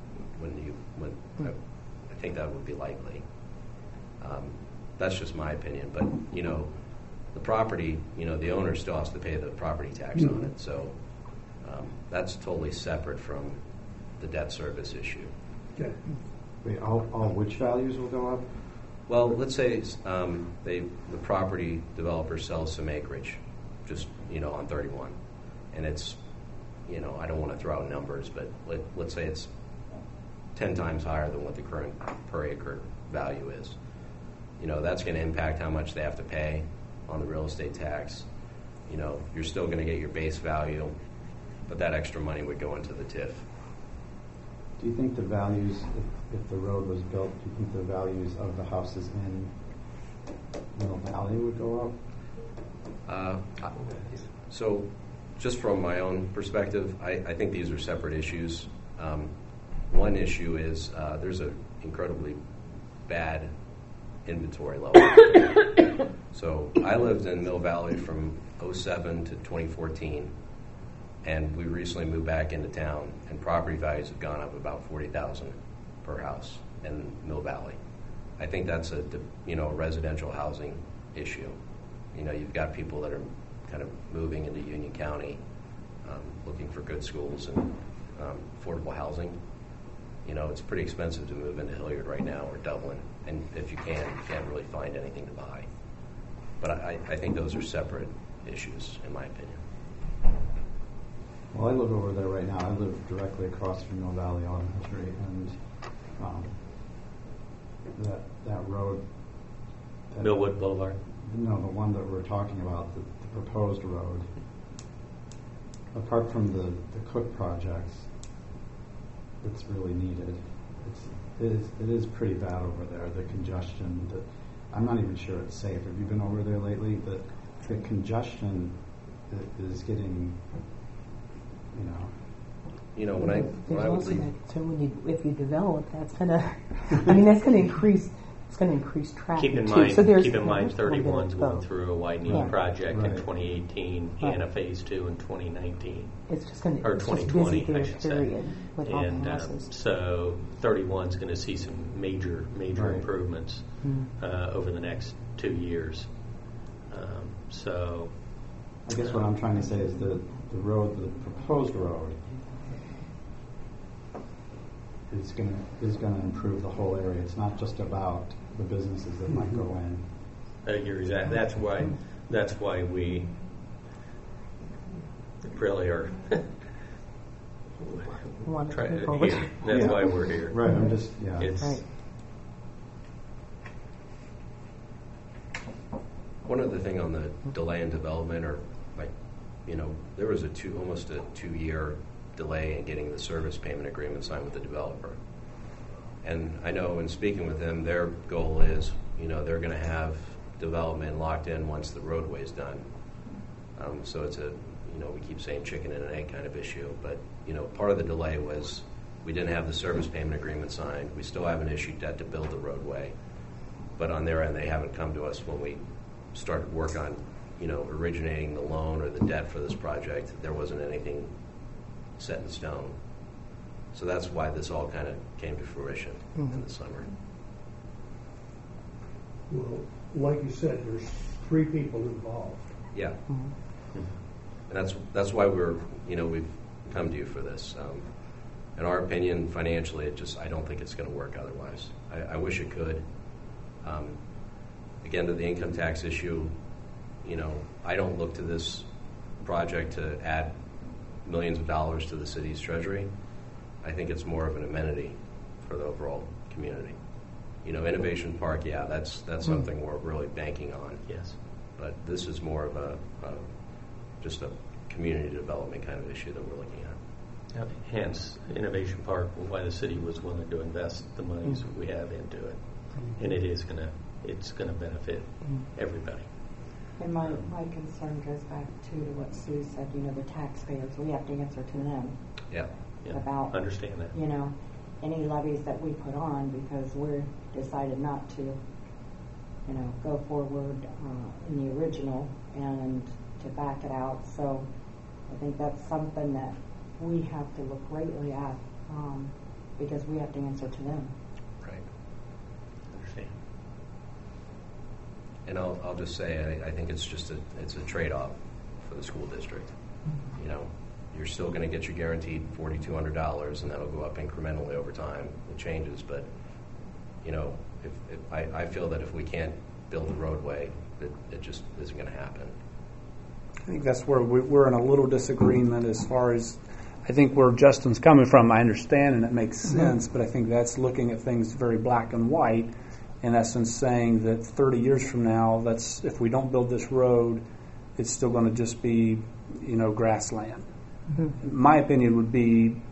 I think that would be likely. That's just my opinion, but you know, the property, you know, the owner still has to pay the property tax on it, so that's totally separate from the debt service issue.
Okay. Wait, all which values will go up?
Well, let's say the property developer sells some acreage, just, you know, on 31, and it's, you know, I don't want to throw out numbers, but let's say it's 10 times higher than what the current per acre value is. You know, that's going to impact how much they have to pay on the real estate tax. You know, you're still going to get your base value, but that extra money would go into the TIF.
Do you think the values, if the road was built, do you think the values of the houses in Mill Valley would go up?
So, just from my own perspective, I think these are separate issues. One issue is there's an incredibly bad inventory level. So I lived in Mill Valley from 2007 to 2014, and we recently moved back into town, and property values have gone up about $40,000 per house in Mill Valley. I think that's a residential housing issue. You've got people that are kind of moving into Union County, looking for good schools and affordable housing. It's pretty expensive to move into Hilliard right now or Dublin, and if you can't really find anything to buy. But I think those are separate issues, in my opinion.
Well, I live over there right now. I live directly across from Mill Valley Elementary, and that road...
Millwood Boulevard?
No, the one that we're talking about, the proposed road. Apart from the Cook projects, it's really needed. It is pretty bad over there, the congestion. I'm not even sure it's safe. Have you been over there lately? The congestion is getting,
when I would leave,
if you develop, that's gonna, that's gonna increase. It's going to increase traffic.
Keep in mind, 31's going through a widening project in 2018 and a phase 2 in 2019.
It's just going to,
or 2020, I should say.
And
so 31's going to see some major improvements over the next 2 years. So,
I guess what I'm trying to say is the proposed road, is going to improve the whole area. It's not just about the businesses that might go in.
You're exactly. That's why we really are. Here. That's why we're here.
Right. I'm just
One other thing on the delay in development, or there was almost a 2-year delay in getting the service payment agreement signed with the developer. And I know in speaking with them, their goal is, they're going to have development locked in once the roadway is done. So it's we keep saying chicken and an egg kind of issue. But, part of the delay was we didn't have the service payment agreement signed. We still haven't issued debt to build the roadway. But on their end, they haven't come to us when we started work on, originating the loan or the debt for this project. There wasn't anything set in stone. So that's why this all kind of came to fruition in the summer.
Well, like you said, there's 3 people involved.
Yeah. And that's why we've come to you for this. In our opinion, financially, I don't think it's going to work otherwise. I wish it could. Again, to the income tax issue, I don't look to this project to add millions of dollars to the city's treasury. I think it's more of an amenity for the overall community. Innovation Park, that's something we're really banking on.
Yes.
But this is more of just a community development kind of issue that we're looking at.
Hence, Innovation Park, why the city was willing to invest the monies we have into it, and it's going to benefit everybody.
And my concern goes back to what Sue said. The taxpayers, we have to answer to them.
Yeah.
About
understand that.
Any levies that we put on because we're decided not to, go forward in the original and to back it out. So I think that's something that we have to look greatly at because we have to answer to them.
Right.
Understand.
And I'll just say I think it's a trade-off for the school district. You're still going to get your guaranteed $4,200, and that'll go up incrementally over time. It changes, but if I feel that if we can't build the roadway, it just isn't going to happen.
I think that's where we're in a little disagreement as far as I think where Justin's coming from. I understand and it makes sense, but I think that's looking at things very black and white. In essence, saying that 30 years from now, if we don't build this road, it's still going to just be grassland. My opinion would be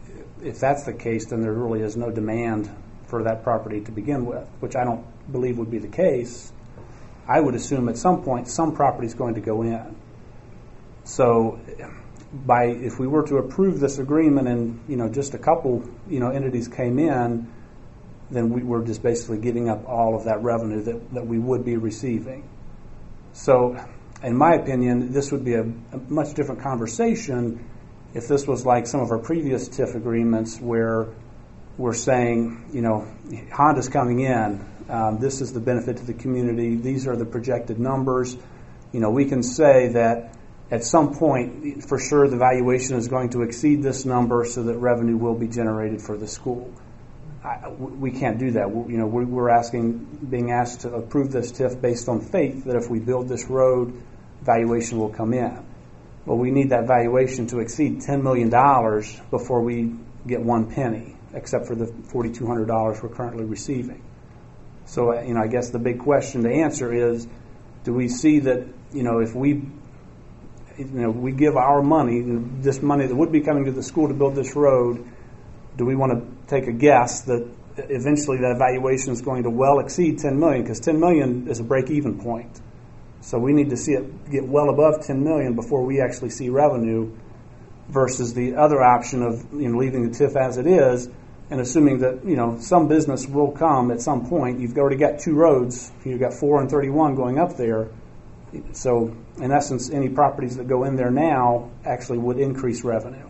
if that's the case, then there really is no demand for that property to begin with, which I don't believe would be the case. I would assume at some point some property is going to go in. So if we were to approve this agreement and just a couple entities came in, then we're just basically giving up all of that revenue that we would be receiving. So in my opinion, this would be a much different conversation if this was like some of our previous TIF agreements where we're saying, Honda's coming in, this is the benefit to the community, these are the projected numbers. We can say that at some point, for sure, the valuation is going to exceed this number so that revenue will be generated for the school. We can't do that. We're being asked to approve this TIF based on faith that if we build this road, valuation will come in. Well, we need that valuation to exceed $10 million before we get 1 penny, except for the $4,200 we're currently receiving. So, I guess the big question to answer is, do we see that, if we give our money, this money that would be coming to the school to build this road, do we want to take a guess that eventually that valuation is going to well exceed $10 million? Because $10 million is a break-even point. So we need to see it get well above $10 million before we actually see revenue, versus the other option of leaving the TIF as it is and assuming that some business will come at some point. You've already got 2 roads. You've got 4 and 31 going up there. So in essence, any properties that go in there now actually would increase revenue.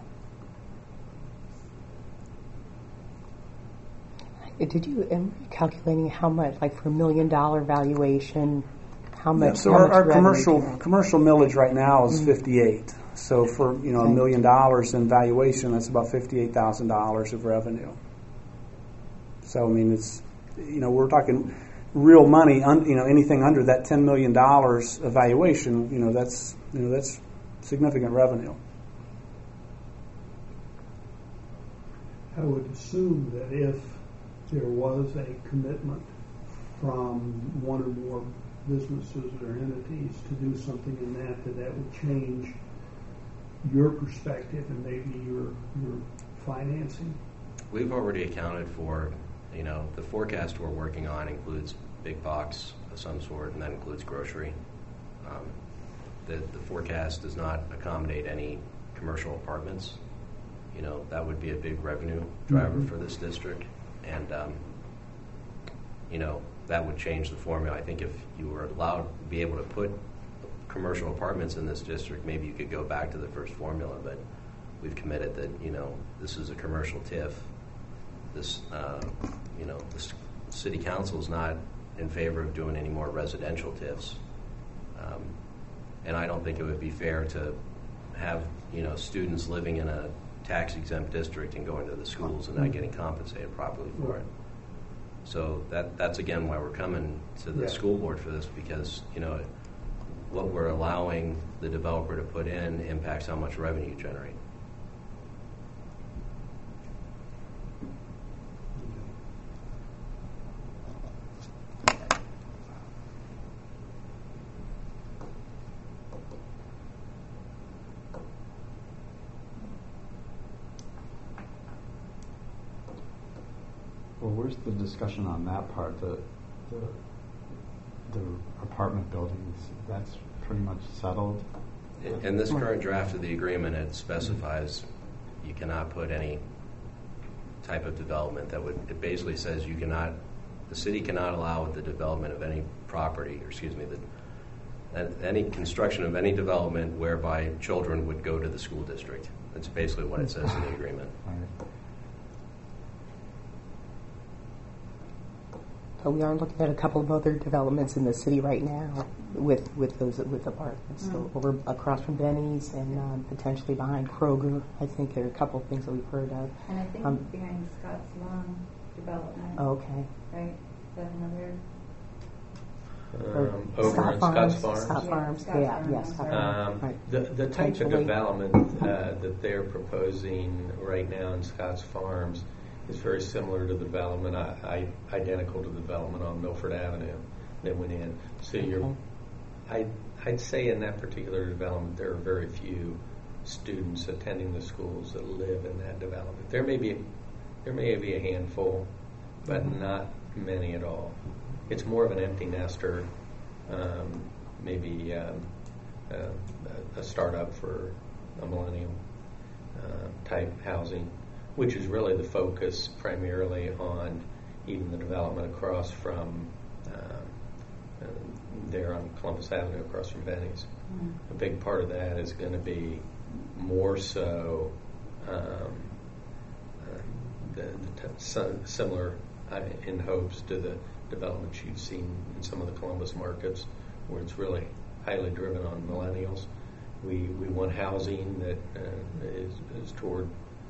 Did you calculating how much, like for $1 million valuation, how much?
So
how much
our
revenue?
commercial millage right now is 58. So for $1 million in valuation, that's about $58,000 of revenue. So it's we're talking real money. Anything under that $10 million of valuation, that's significant revenue.
I would assume that if there was a commitment from one or more businesses or entities to do something in that would change your perspective and maybe your financing. We've
already accounted for, the forecast we're working on includes big box of some sort, and that includes grocery. The forecast does not accommodate any commercial apartments. That would be a big revenue driver for this district. And, that would change the formula. I think if you were allowed to be able to put commercial apartments in this district, maybe you could go back to the first formula. But we've committed that, this is a commercial TIF. This, the city council is not in favor of doing any more residential TIFs. And I don't think it would be fair to have, students living in a tax-exempt district and going to the schools and not getting compensated properly for it. So that's again why we're coming to the school board for this, because what we're allowing the developer to put in impacts how much revenue you generate.
Well, where's the discussion on that part? The apartment buildings, that's pretty much settled?
In this current draft of the agreement, it specifies you cannot put any type of development it basically says the city cannot allow the development of any property, any construction of any development whereby children would go to the school district. That's basically what it says in the agreement.
But we are looking at a couple of other developments in the city right now with apartments. So over across from Benny's and potentially behind Kroger. I think there are a couple of things that we've heard of.
And I think behind Scott's Lawn development.
Oh, okay.
Right? Is that another?
Over in Scott's Farms.
Scott Farms. Yeah, Scott Farms. Right.
The type of development that they're proposing right now in Scott's Farms is very similar to the development, identical to the development on Milford Avenue that went in. So I'd say in that particular development there are very few students attending the schools that live in that development. There may be a handful, but not many at all. It's more of an empty nester, maybe a startup for a millennial type housing, which is really the focus primarily on even the development across from there on Columbus Avenue across from Benny's. A big part of that is going to be more so similar in hopes to the developments you've seen in some of the Columbus markets, where it's really highly driven on millennials. We want housing that is toward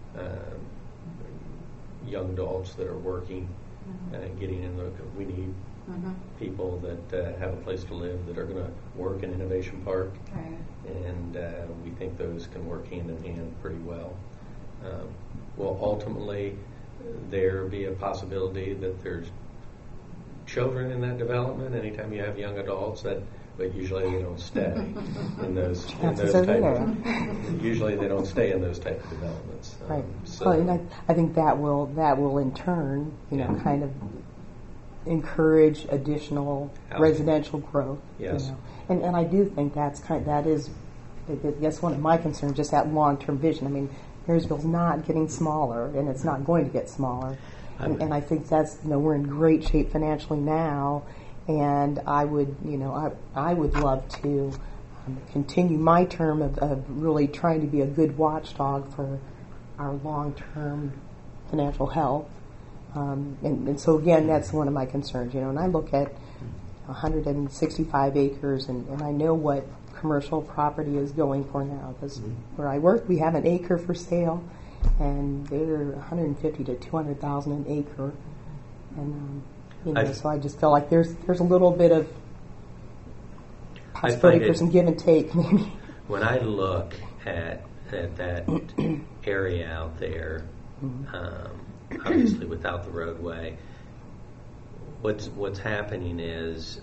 young adults that are working, getting in the. We need people that have a place to live, that are going to work in Innovation Park, and we think those can work hand in hand pretty well. Will ultimately there be a possibility that there's children in that development anytime you have young adults, but usually they don't stay in those usually they don't stay in those type of developments.
Right. And I think that will in turn, kind of encourage additional housing. Residential growth.
Yes.
And I do think that's one of my concerns, just that long-term vision. I mean, Marysville's not getting smaller, and it's not going to get smaller. And I think that's, we're in great shape financially now, and I would love to continue my term of really trying to be a good watchdog for our long-term financial health. And so again, that's one of my concerns, and I look at 165 acres, and I know what commercial property is going for now, because where I work, we have an acre for sale, and they're $150,000 to $200,000 an acre, and so I just feel like there's a little bit of possibility for some give and take, maybe.
When I look at that area out there, obviously without the roadway, what's happening is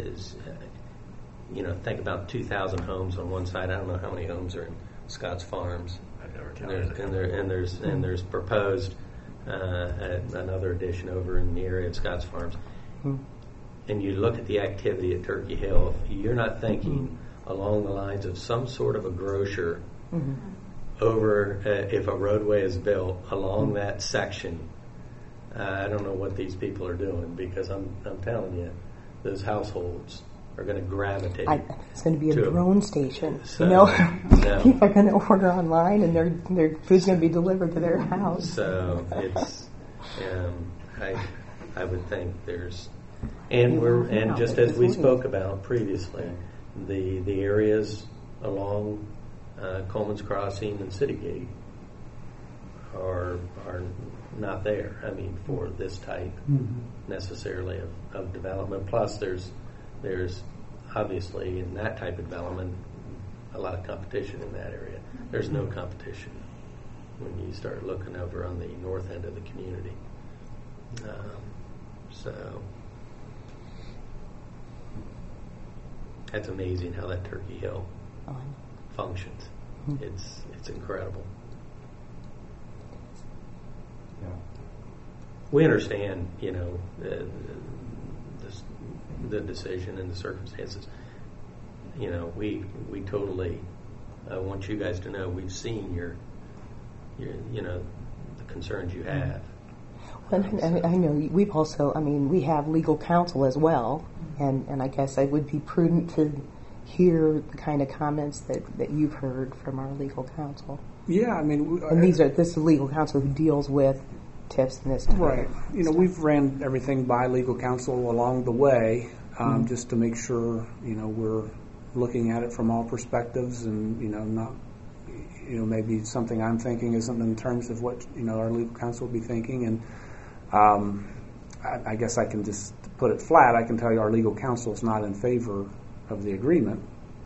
think about 2,000 homes on one side. I don't know how many homes are in Scotts Farms.
I've never counted.
And there's proposed another addition over in the area of Scotts Farms. And you look at the activity at Turkey Hill, you're not thinking along the lines of some sort of a grocer over if a roadway is built along that section. I don't know what these people are doing, because I'm telling you, those households are going to gravitate.
It's going to be a drone station.
So,
people are going to order online, and their food's going to be delivered to their house.
So it's, I would think there's, and just as we spoke about previously, the areas along Coleman's Crossing and City Gate are not there. I mean, for this type necessarily of development. Plus, there's obviously in that type of development a lot of competition in that area. There's no competition when you start looking over on the north end of the community. So that's amazing how that Turkey Hill functions. It's incredible.
Yeah.
We understand, the decision and the circumstances. We totally want you guys to know we've seen your the concerns you have.
Well, I know we've also. We have legal counsel as well, and I guess it would be prudent to hear the kind of comments that you've heard from our legal counsel.
Yeah,
and this is legal counsel who deals with TIFs and this type.
Right. We've ran everything by legal counsel along the way, just to make sure we're looking at it from all perspectives, and not maybe something I'm thinking isn't in terms of what our legal counsel will be thinking, and I guess I can just put it flat. I can tell you our legal counsel is not in favor of the agreement.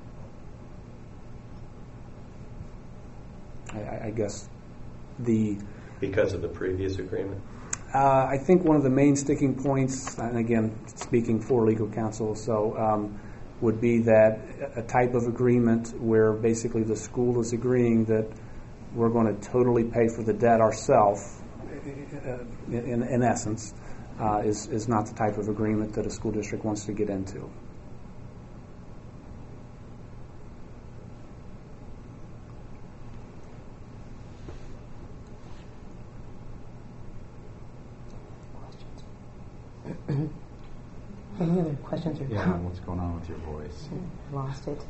I guess
because of the previous agreement.
I think one of the main sticking points, and again speaking for legal counsel, so would be that a type of agreement where basically the school is agreeing that we're going to totally pay for the debt ourselves, in essence, is not the type of agreement that a school district wants to get into.
Any other questions or
Yeah,
comments?
what's going on with your voice?
I lost it.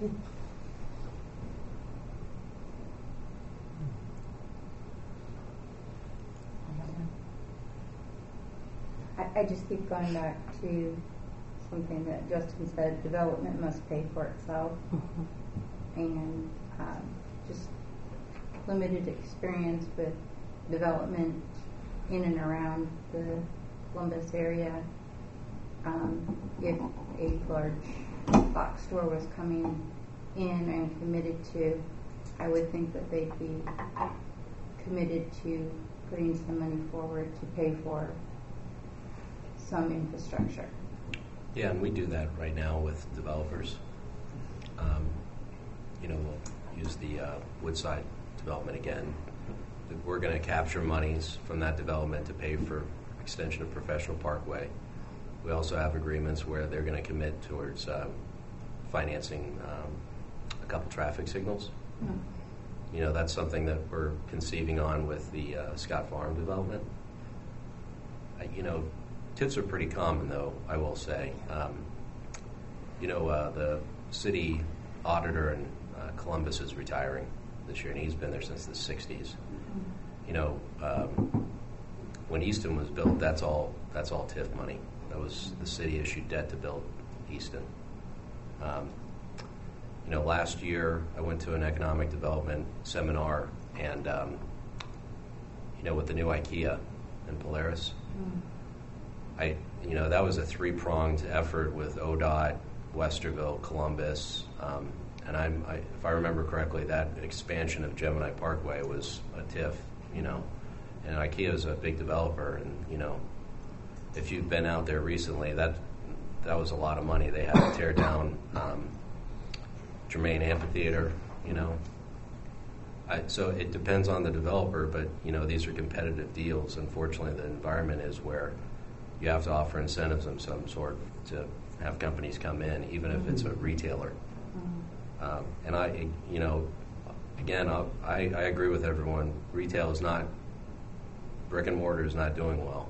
I just keep going back to something that Justin said, development must pay for itself. And just limited experience with development in and around the Columbus area. If a large box store was coming in and committed to, I would think that they'd be committed to putting some money forward to pay for some infrastructure.
Yeah, and we do that right now with developers. We'll use the Woodside development again. We're going to capture monies from that development to pay for extension of Professional Parkway. We also have agreements where they're going to commit towards financing a couple traffic signals. That's something that we're conceiving on with the Scott Farm development. TIFs are pretty common, though, I will say. The city auditor in Columbus is retiring this year, and he's been there since the 60s. When Easton was built, that's all TIF money. That was the city issued debt to build Easton. Last year I went to an economic development seminar, and with the new IKEA in Polaris, that was a three-pronged effort with ODOT, Westerville, Columbus, and if I remember correctly, that expansion of Gemini Parkway was a TIF, and IKEA is a big developer, and if you've been out there recently, that was a lot of money. They had to tear down Germain Amphitheater, so it depends on the developer, but these are competitive deals. Unfortunately, the environment is where you have to offer incentives of some sort to have companies come in, even if it's a retailer. And I agree with everyone. Retail is not, brick and mortar is not doing well.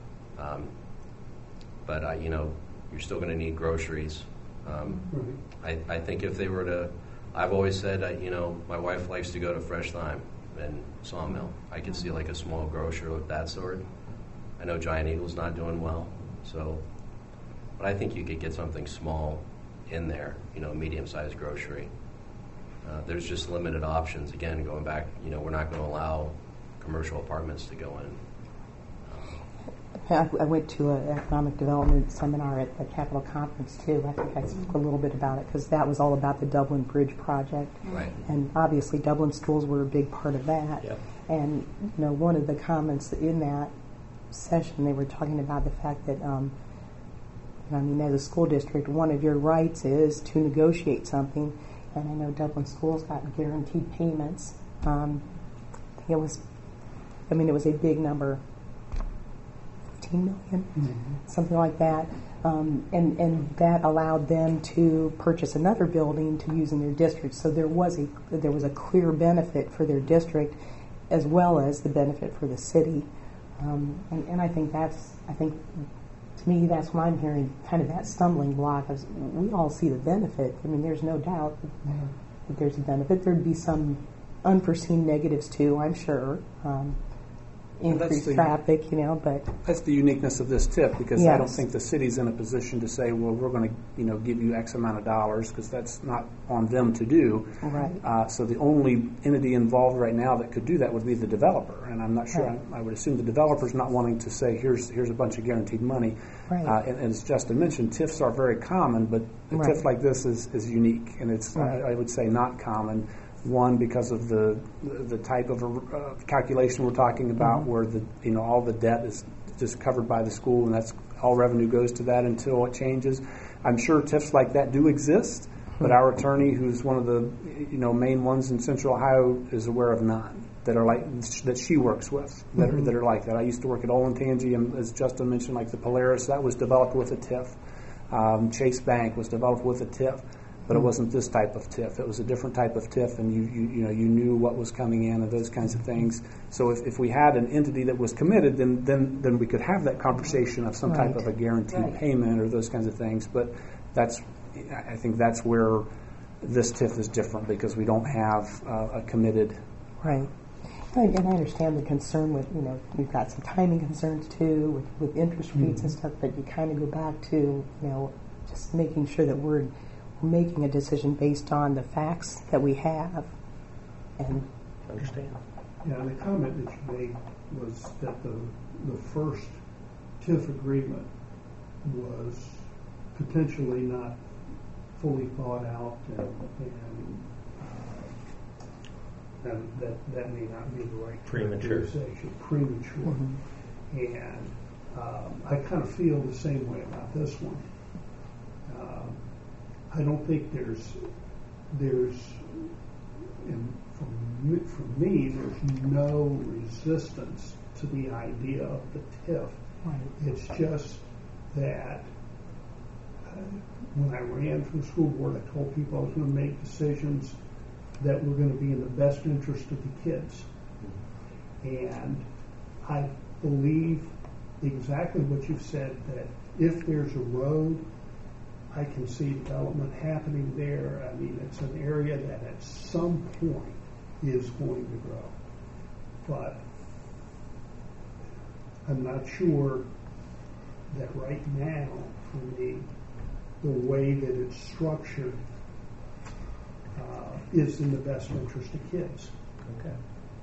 But you're still going to need groceries. I think if they were to, I've always said, my wife likes to go to Fresh Thyme and Sawmill. I could see like a small grocer of that sort. I know Giant Eagle's not doing well, but I think you could get something small in there, medium-sized grocery. There's just limited options. Again, going back, we're not going to allow commercial apartments to go in.
I went to an economic development seminar at the Capitol Conference, too. I think I spoke a little bit about it because that was all about the Dublin Bridge project.
Right.
And obviously Dublin schools were a big part of that.
Yep.
And, one of the comments in that session, they were talking about the fact that, as a school district, one of your rights is to negotiate something. And I know Dublin schools got guaranteed payments. I think it was a big number. 15 million, something like that, and that allowed them to purchase another building to use in their district. So there was a clear benefit for their district, as well as the benefit for the city. And I think to me that's what I'm hearing, kind of that stumbling block. Is we all see the benefit. There's no doubt that there's a benefit. There'd be some unforeseen negatives too, I'm sure. Increased traffic, but
that's the uniqueness of this TIF, because
yes.
I don't think the city's in a position to say, well, we're going to, give you X amount of dollars, because that's not on them to do.
Right.
So the only entity involved right now that could do that would be the developer, and I'm not sure.
Right.
I would assume the developer's not wanting to say, here's a bunch of guaranteed money.
Right.
And as Justin mentioned, TIFs are very common, but a
Right.
TIF like this is unique, and it's
Right.
I would say not common. One, because of the type of calculation we're talking about, where all the debt is just covered by the school, and that's all revenue goes to that until it changes. I'm sure TIFs like that do exist, but our attorney, who's one of the main ones in Central Ohio, is aware of none that are like that she works with that are like that. I used to work at Olentangy, and as Justin mentioned, like the Polaris, that was developed with a TIF. Chase Bank was developed with a TIF, but it wasn't this type of TIF. It was a different type of TIF, and you knew what was coming in and those kinds of things. So if we had an entity that was committed, then we could have that conversation of some type of a guaranteed payment or those kinds of things. But I think that's where this TIF is different, because we don't have a committed.
Right. And I understand the concern with, we've got some timing concerns too with interest rates and stuff, but you kind of go back to, just making sure that we're making a decision based on the facts that we have. And
Understand.
Yeah, the comment that you made was that the first TIF agreement was potentially not fully thought out, and that may not be the right characterization. Premature. And I kind of feel the same way about this one. I don't think there's and for me, there's no resistance to the idea of the TIF.
Right.
It's just that when I ran for the school board, I told people I was going to make decisions that were going to be in the best interest of the kids. And I believe exactly what you've said, that if there's a road, I can see development happening there. I mean, it's an area that at some point is going to grow. But I'm not sure that right now, for me, the way that it's structured is in the best interest of kids.
Okay.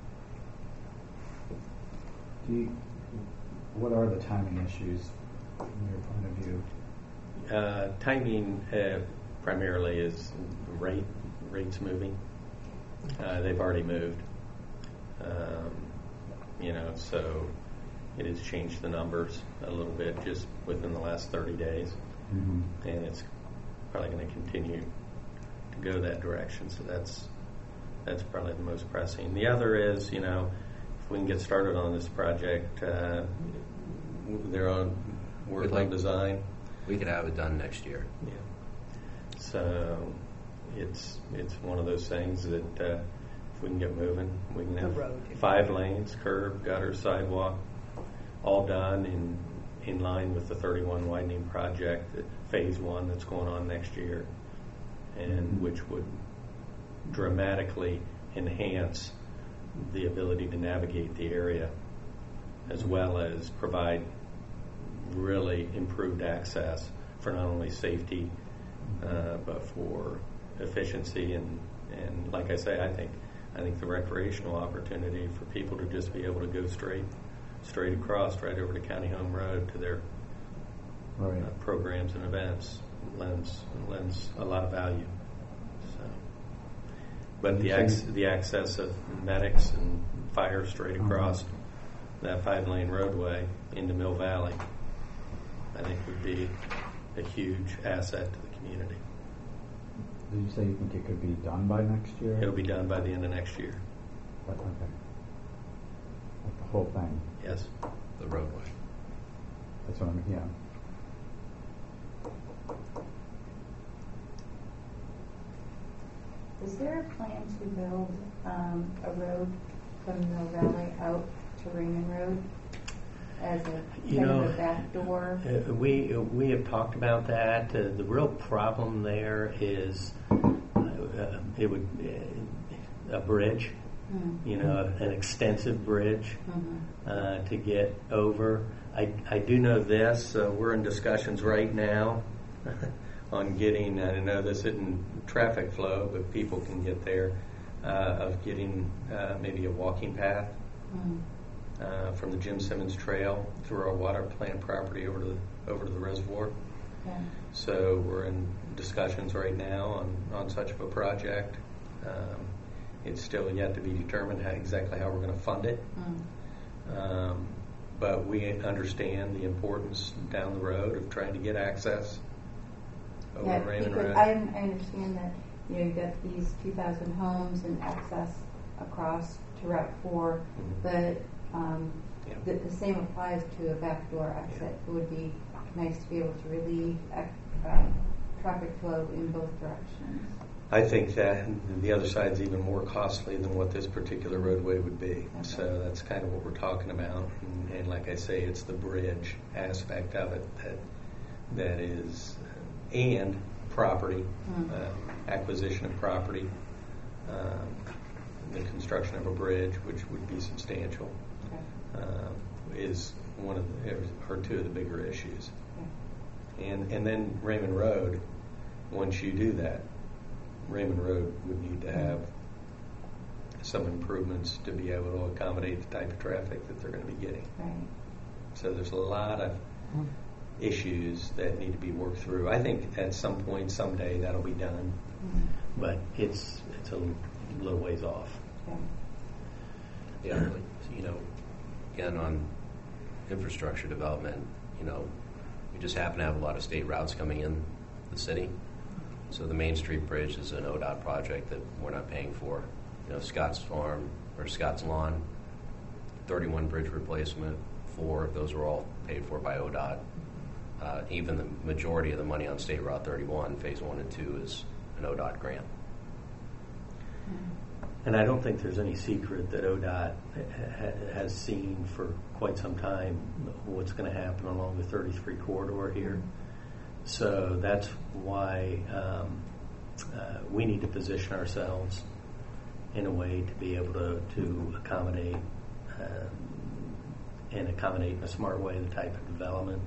What are the timing issues from your point of view?
Timing primarily is rates moving. They've already moved. So it has changed the numbers a little bit just within the last 30 days. And it's probably going to continue to go that direction. So that's probably the most pressing. The other is, if we can get started on this project, they're on work on design.
We could have it done next year.
Yeah. So it's one of those things that if we can get moving, we can have 5 lanes, curb, gutter, sidewalk, all done in line with the 31 widening project, phase 1 that's going on next year, and which would dramatically enhance the ability to navigate the area, as well as provide really improved access for not only safety but for efficiency and like I say, I think the recreational opportunity for people to just be able to go straight across right over to County Home Road to their programs and events lends a lot of value. So, but the access of medics and fire straight across that 5-lane roadway into Mill Valley, I think would be a huge asset to the community.
Did you say you think it could be done by next year?
It'll be done by the end of next year.
Okay. Like the whole thing?
Yes.
The roadway.
That's what I mean, yeah.
Is there a plan to build a road from Mill Valley out to Raymond Road as a kind of a back door?
We have talked about that. The real problem there is it would a bridge, an extensive bridge to get over. I do know this. We're in discussions right now on getting, I know this isn't traffic flow, but people can get there, of getting maybe a walking path from the Jim Simmons Trail through our water plant property over to the reservoir.
Yeah.
So we're in discussions right now on such of a project. It's still yet to be determined exactly how we're going to fund it. But we understand the importance down the road of trying to get access over
Yeah,
Raymond
because
Road.
I understand that, you've got these 2,000 homes and access across to Route 4, but
Yeah.
the same applies to a backdoor exit. It would be nice to be able to relieve traffic flow in both directions.
I think that the other side's even more costly than what this particular roadway would be.
Okay.
So that's kind of what we're talking about. And like I say, it's the bridge aspect of it that is, and property, acquisition of property, the construction of a bridge, which would be substantial, is one of or two of the bigger issues.
Okay.
And then Raymond Road, once you do that, Raymond Road would need to have some improvements to be able to accommodate the type of traffic that they're going to be getting.
Right.
So there's a lot of issues that need to be worked through. I think at some point, someday, that'll be done. But it's a little ways off.
Okay.
Yeah, again, on infrastructure development, we just happen to have a lot of state routes coming in the city. So the Main Street Bridge is an ODOT project that we're not paying for. Scott's Farm or Scott's Lawn, 31 bridge replacement, 4 of those were all paid for by ODOT. Even the majority of the money on State Route 31, Phase 1 and 2, is an ODOT grant.
And I don't think there's any secret that ODOT has seen for quite some time what's going to happen along the 33 corridor here. So that's why we need to position ourselves in a way to be able to accommodate and accommodate in a smart way the type of development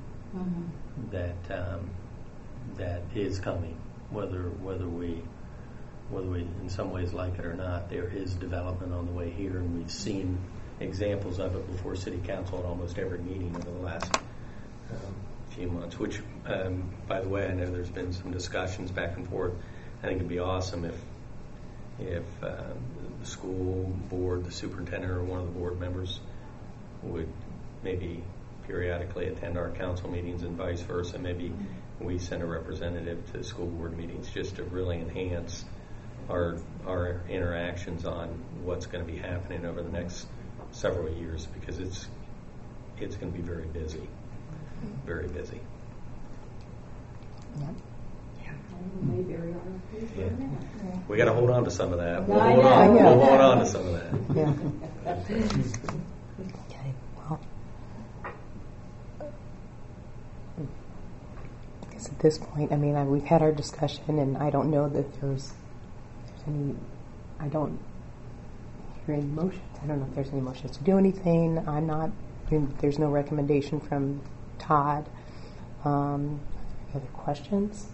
that is coming, whether we in some ways like it or not. There is development on the way here, and we've seen examples of it before City Council at almost every meeting over the last few months, which, by the way, I know there's been some discussions back and forth. I think it'd be awesome if the school board, the superintendent, or one of the board members would maybe periodically attend our council meetings and vice versa. Maybe we send a representative to school board meetings just to really enhance our interactions on what's going to be happening over the next several years, because it's going to be very busy. Very busy.
Yep.
Yeah. We got to hold on to some of that. We'll
I
hold
know.
on to some of that.
Yeah. Okay. Well, I guess at this point, we've had our discussion, and I don't know that there's any. I don't hear any motions. I don't know if there's any motions to do anything. I'm not. There's no recommendation from Todd. Any other questions?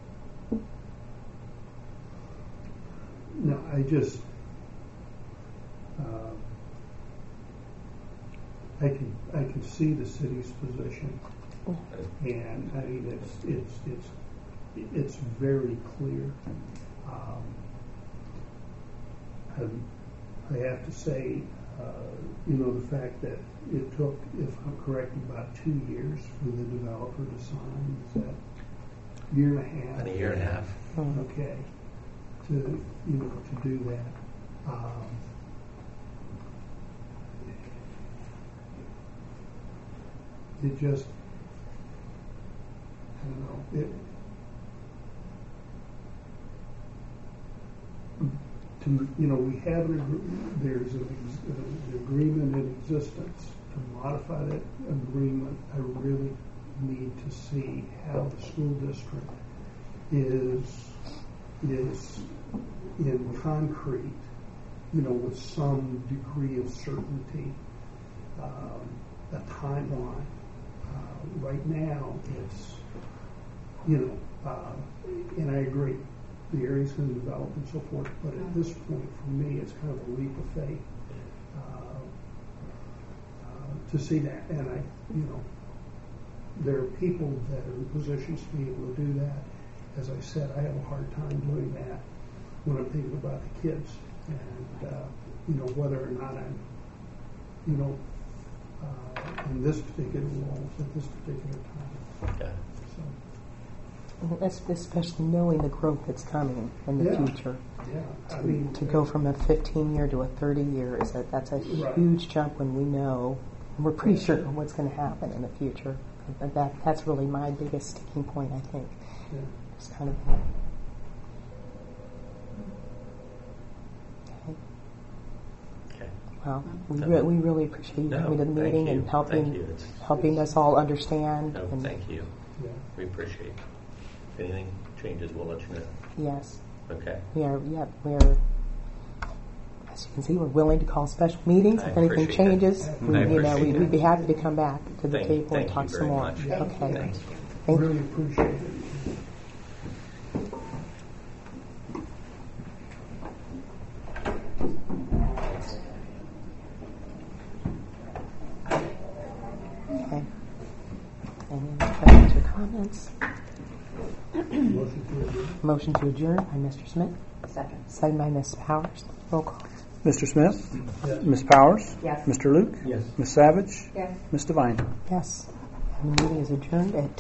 No, I just, I can see the city's position, and it's very clear. I have to say, the fact that it took, if I'm correct, about 2 years for the developer to sign, is that a year and a half?
And a year and a half.
Okay, to do that. It just, I don't know, we have there's an agreement in existence. To modify that agreement, I really need to see how the school district is in concrete, with some degree of certainty, a timeline. Right now, it's, and I agree, the area's going to develop and so forth, but at this point, for me, it's kind of a leap of faith to see that. And there are people that are in positions to be able to do that. As I said, I have a hard time doing that when I'm thinking about the kids and, whether or not I'm, in this particular role at this particular time.
Okay.
So,
Especially knowing the growth that's coming in the
Yeah.
future.
Yeah, I mean,
To go from a 15-year to a 30-year that's a
Right.
huge jump when we know, and we're pretty sure what's going to happen in the future. But that's really my biggest sticking point, I think.
yeah.
It's kind of that. Okay.
Okay.
Well, we really appreciate you
No,
coming to the
thank
meeting
you.
and
Thank
helping
you. It's-
helping us all understand.
No,
and
thank you.
Yeah.
We appreciate it. If anything changes, we'll let you know.
Yes,
Okay.
we're. As you can see, we're willing to call special meetings
I
if anything
appreciate
changes.
that.
We,
I
you know,
appreciate
we'd be
that.
happy to come back to the table
Thank
and talk
you
some
very
more.
much.
Okay.
Thanks.
Thank you.
Really appreciate it.
Okay. Any other questions or comments?
Motion to adjourn.
Motion to adjourn by Mr. Smith,
Second.
second by Ms. Powers. Roll call.
Mr. Smith?
Yes.
Ms. Powers?
Yes.
Mr. Luke?
Yes.
Ms. Savage?
Yes.
Ms. Devine?
Yes. And the meeting is adjourned at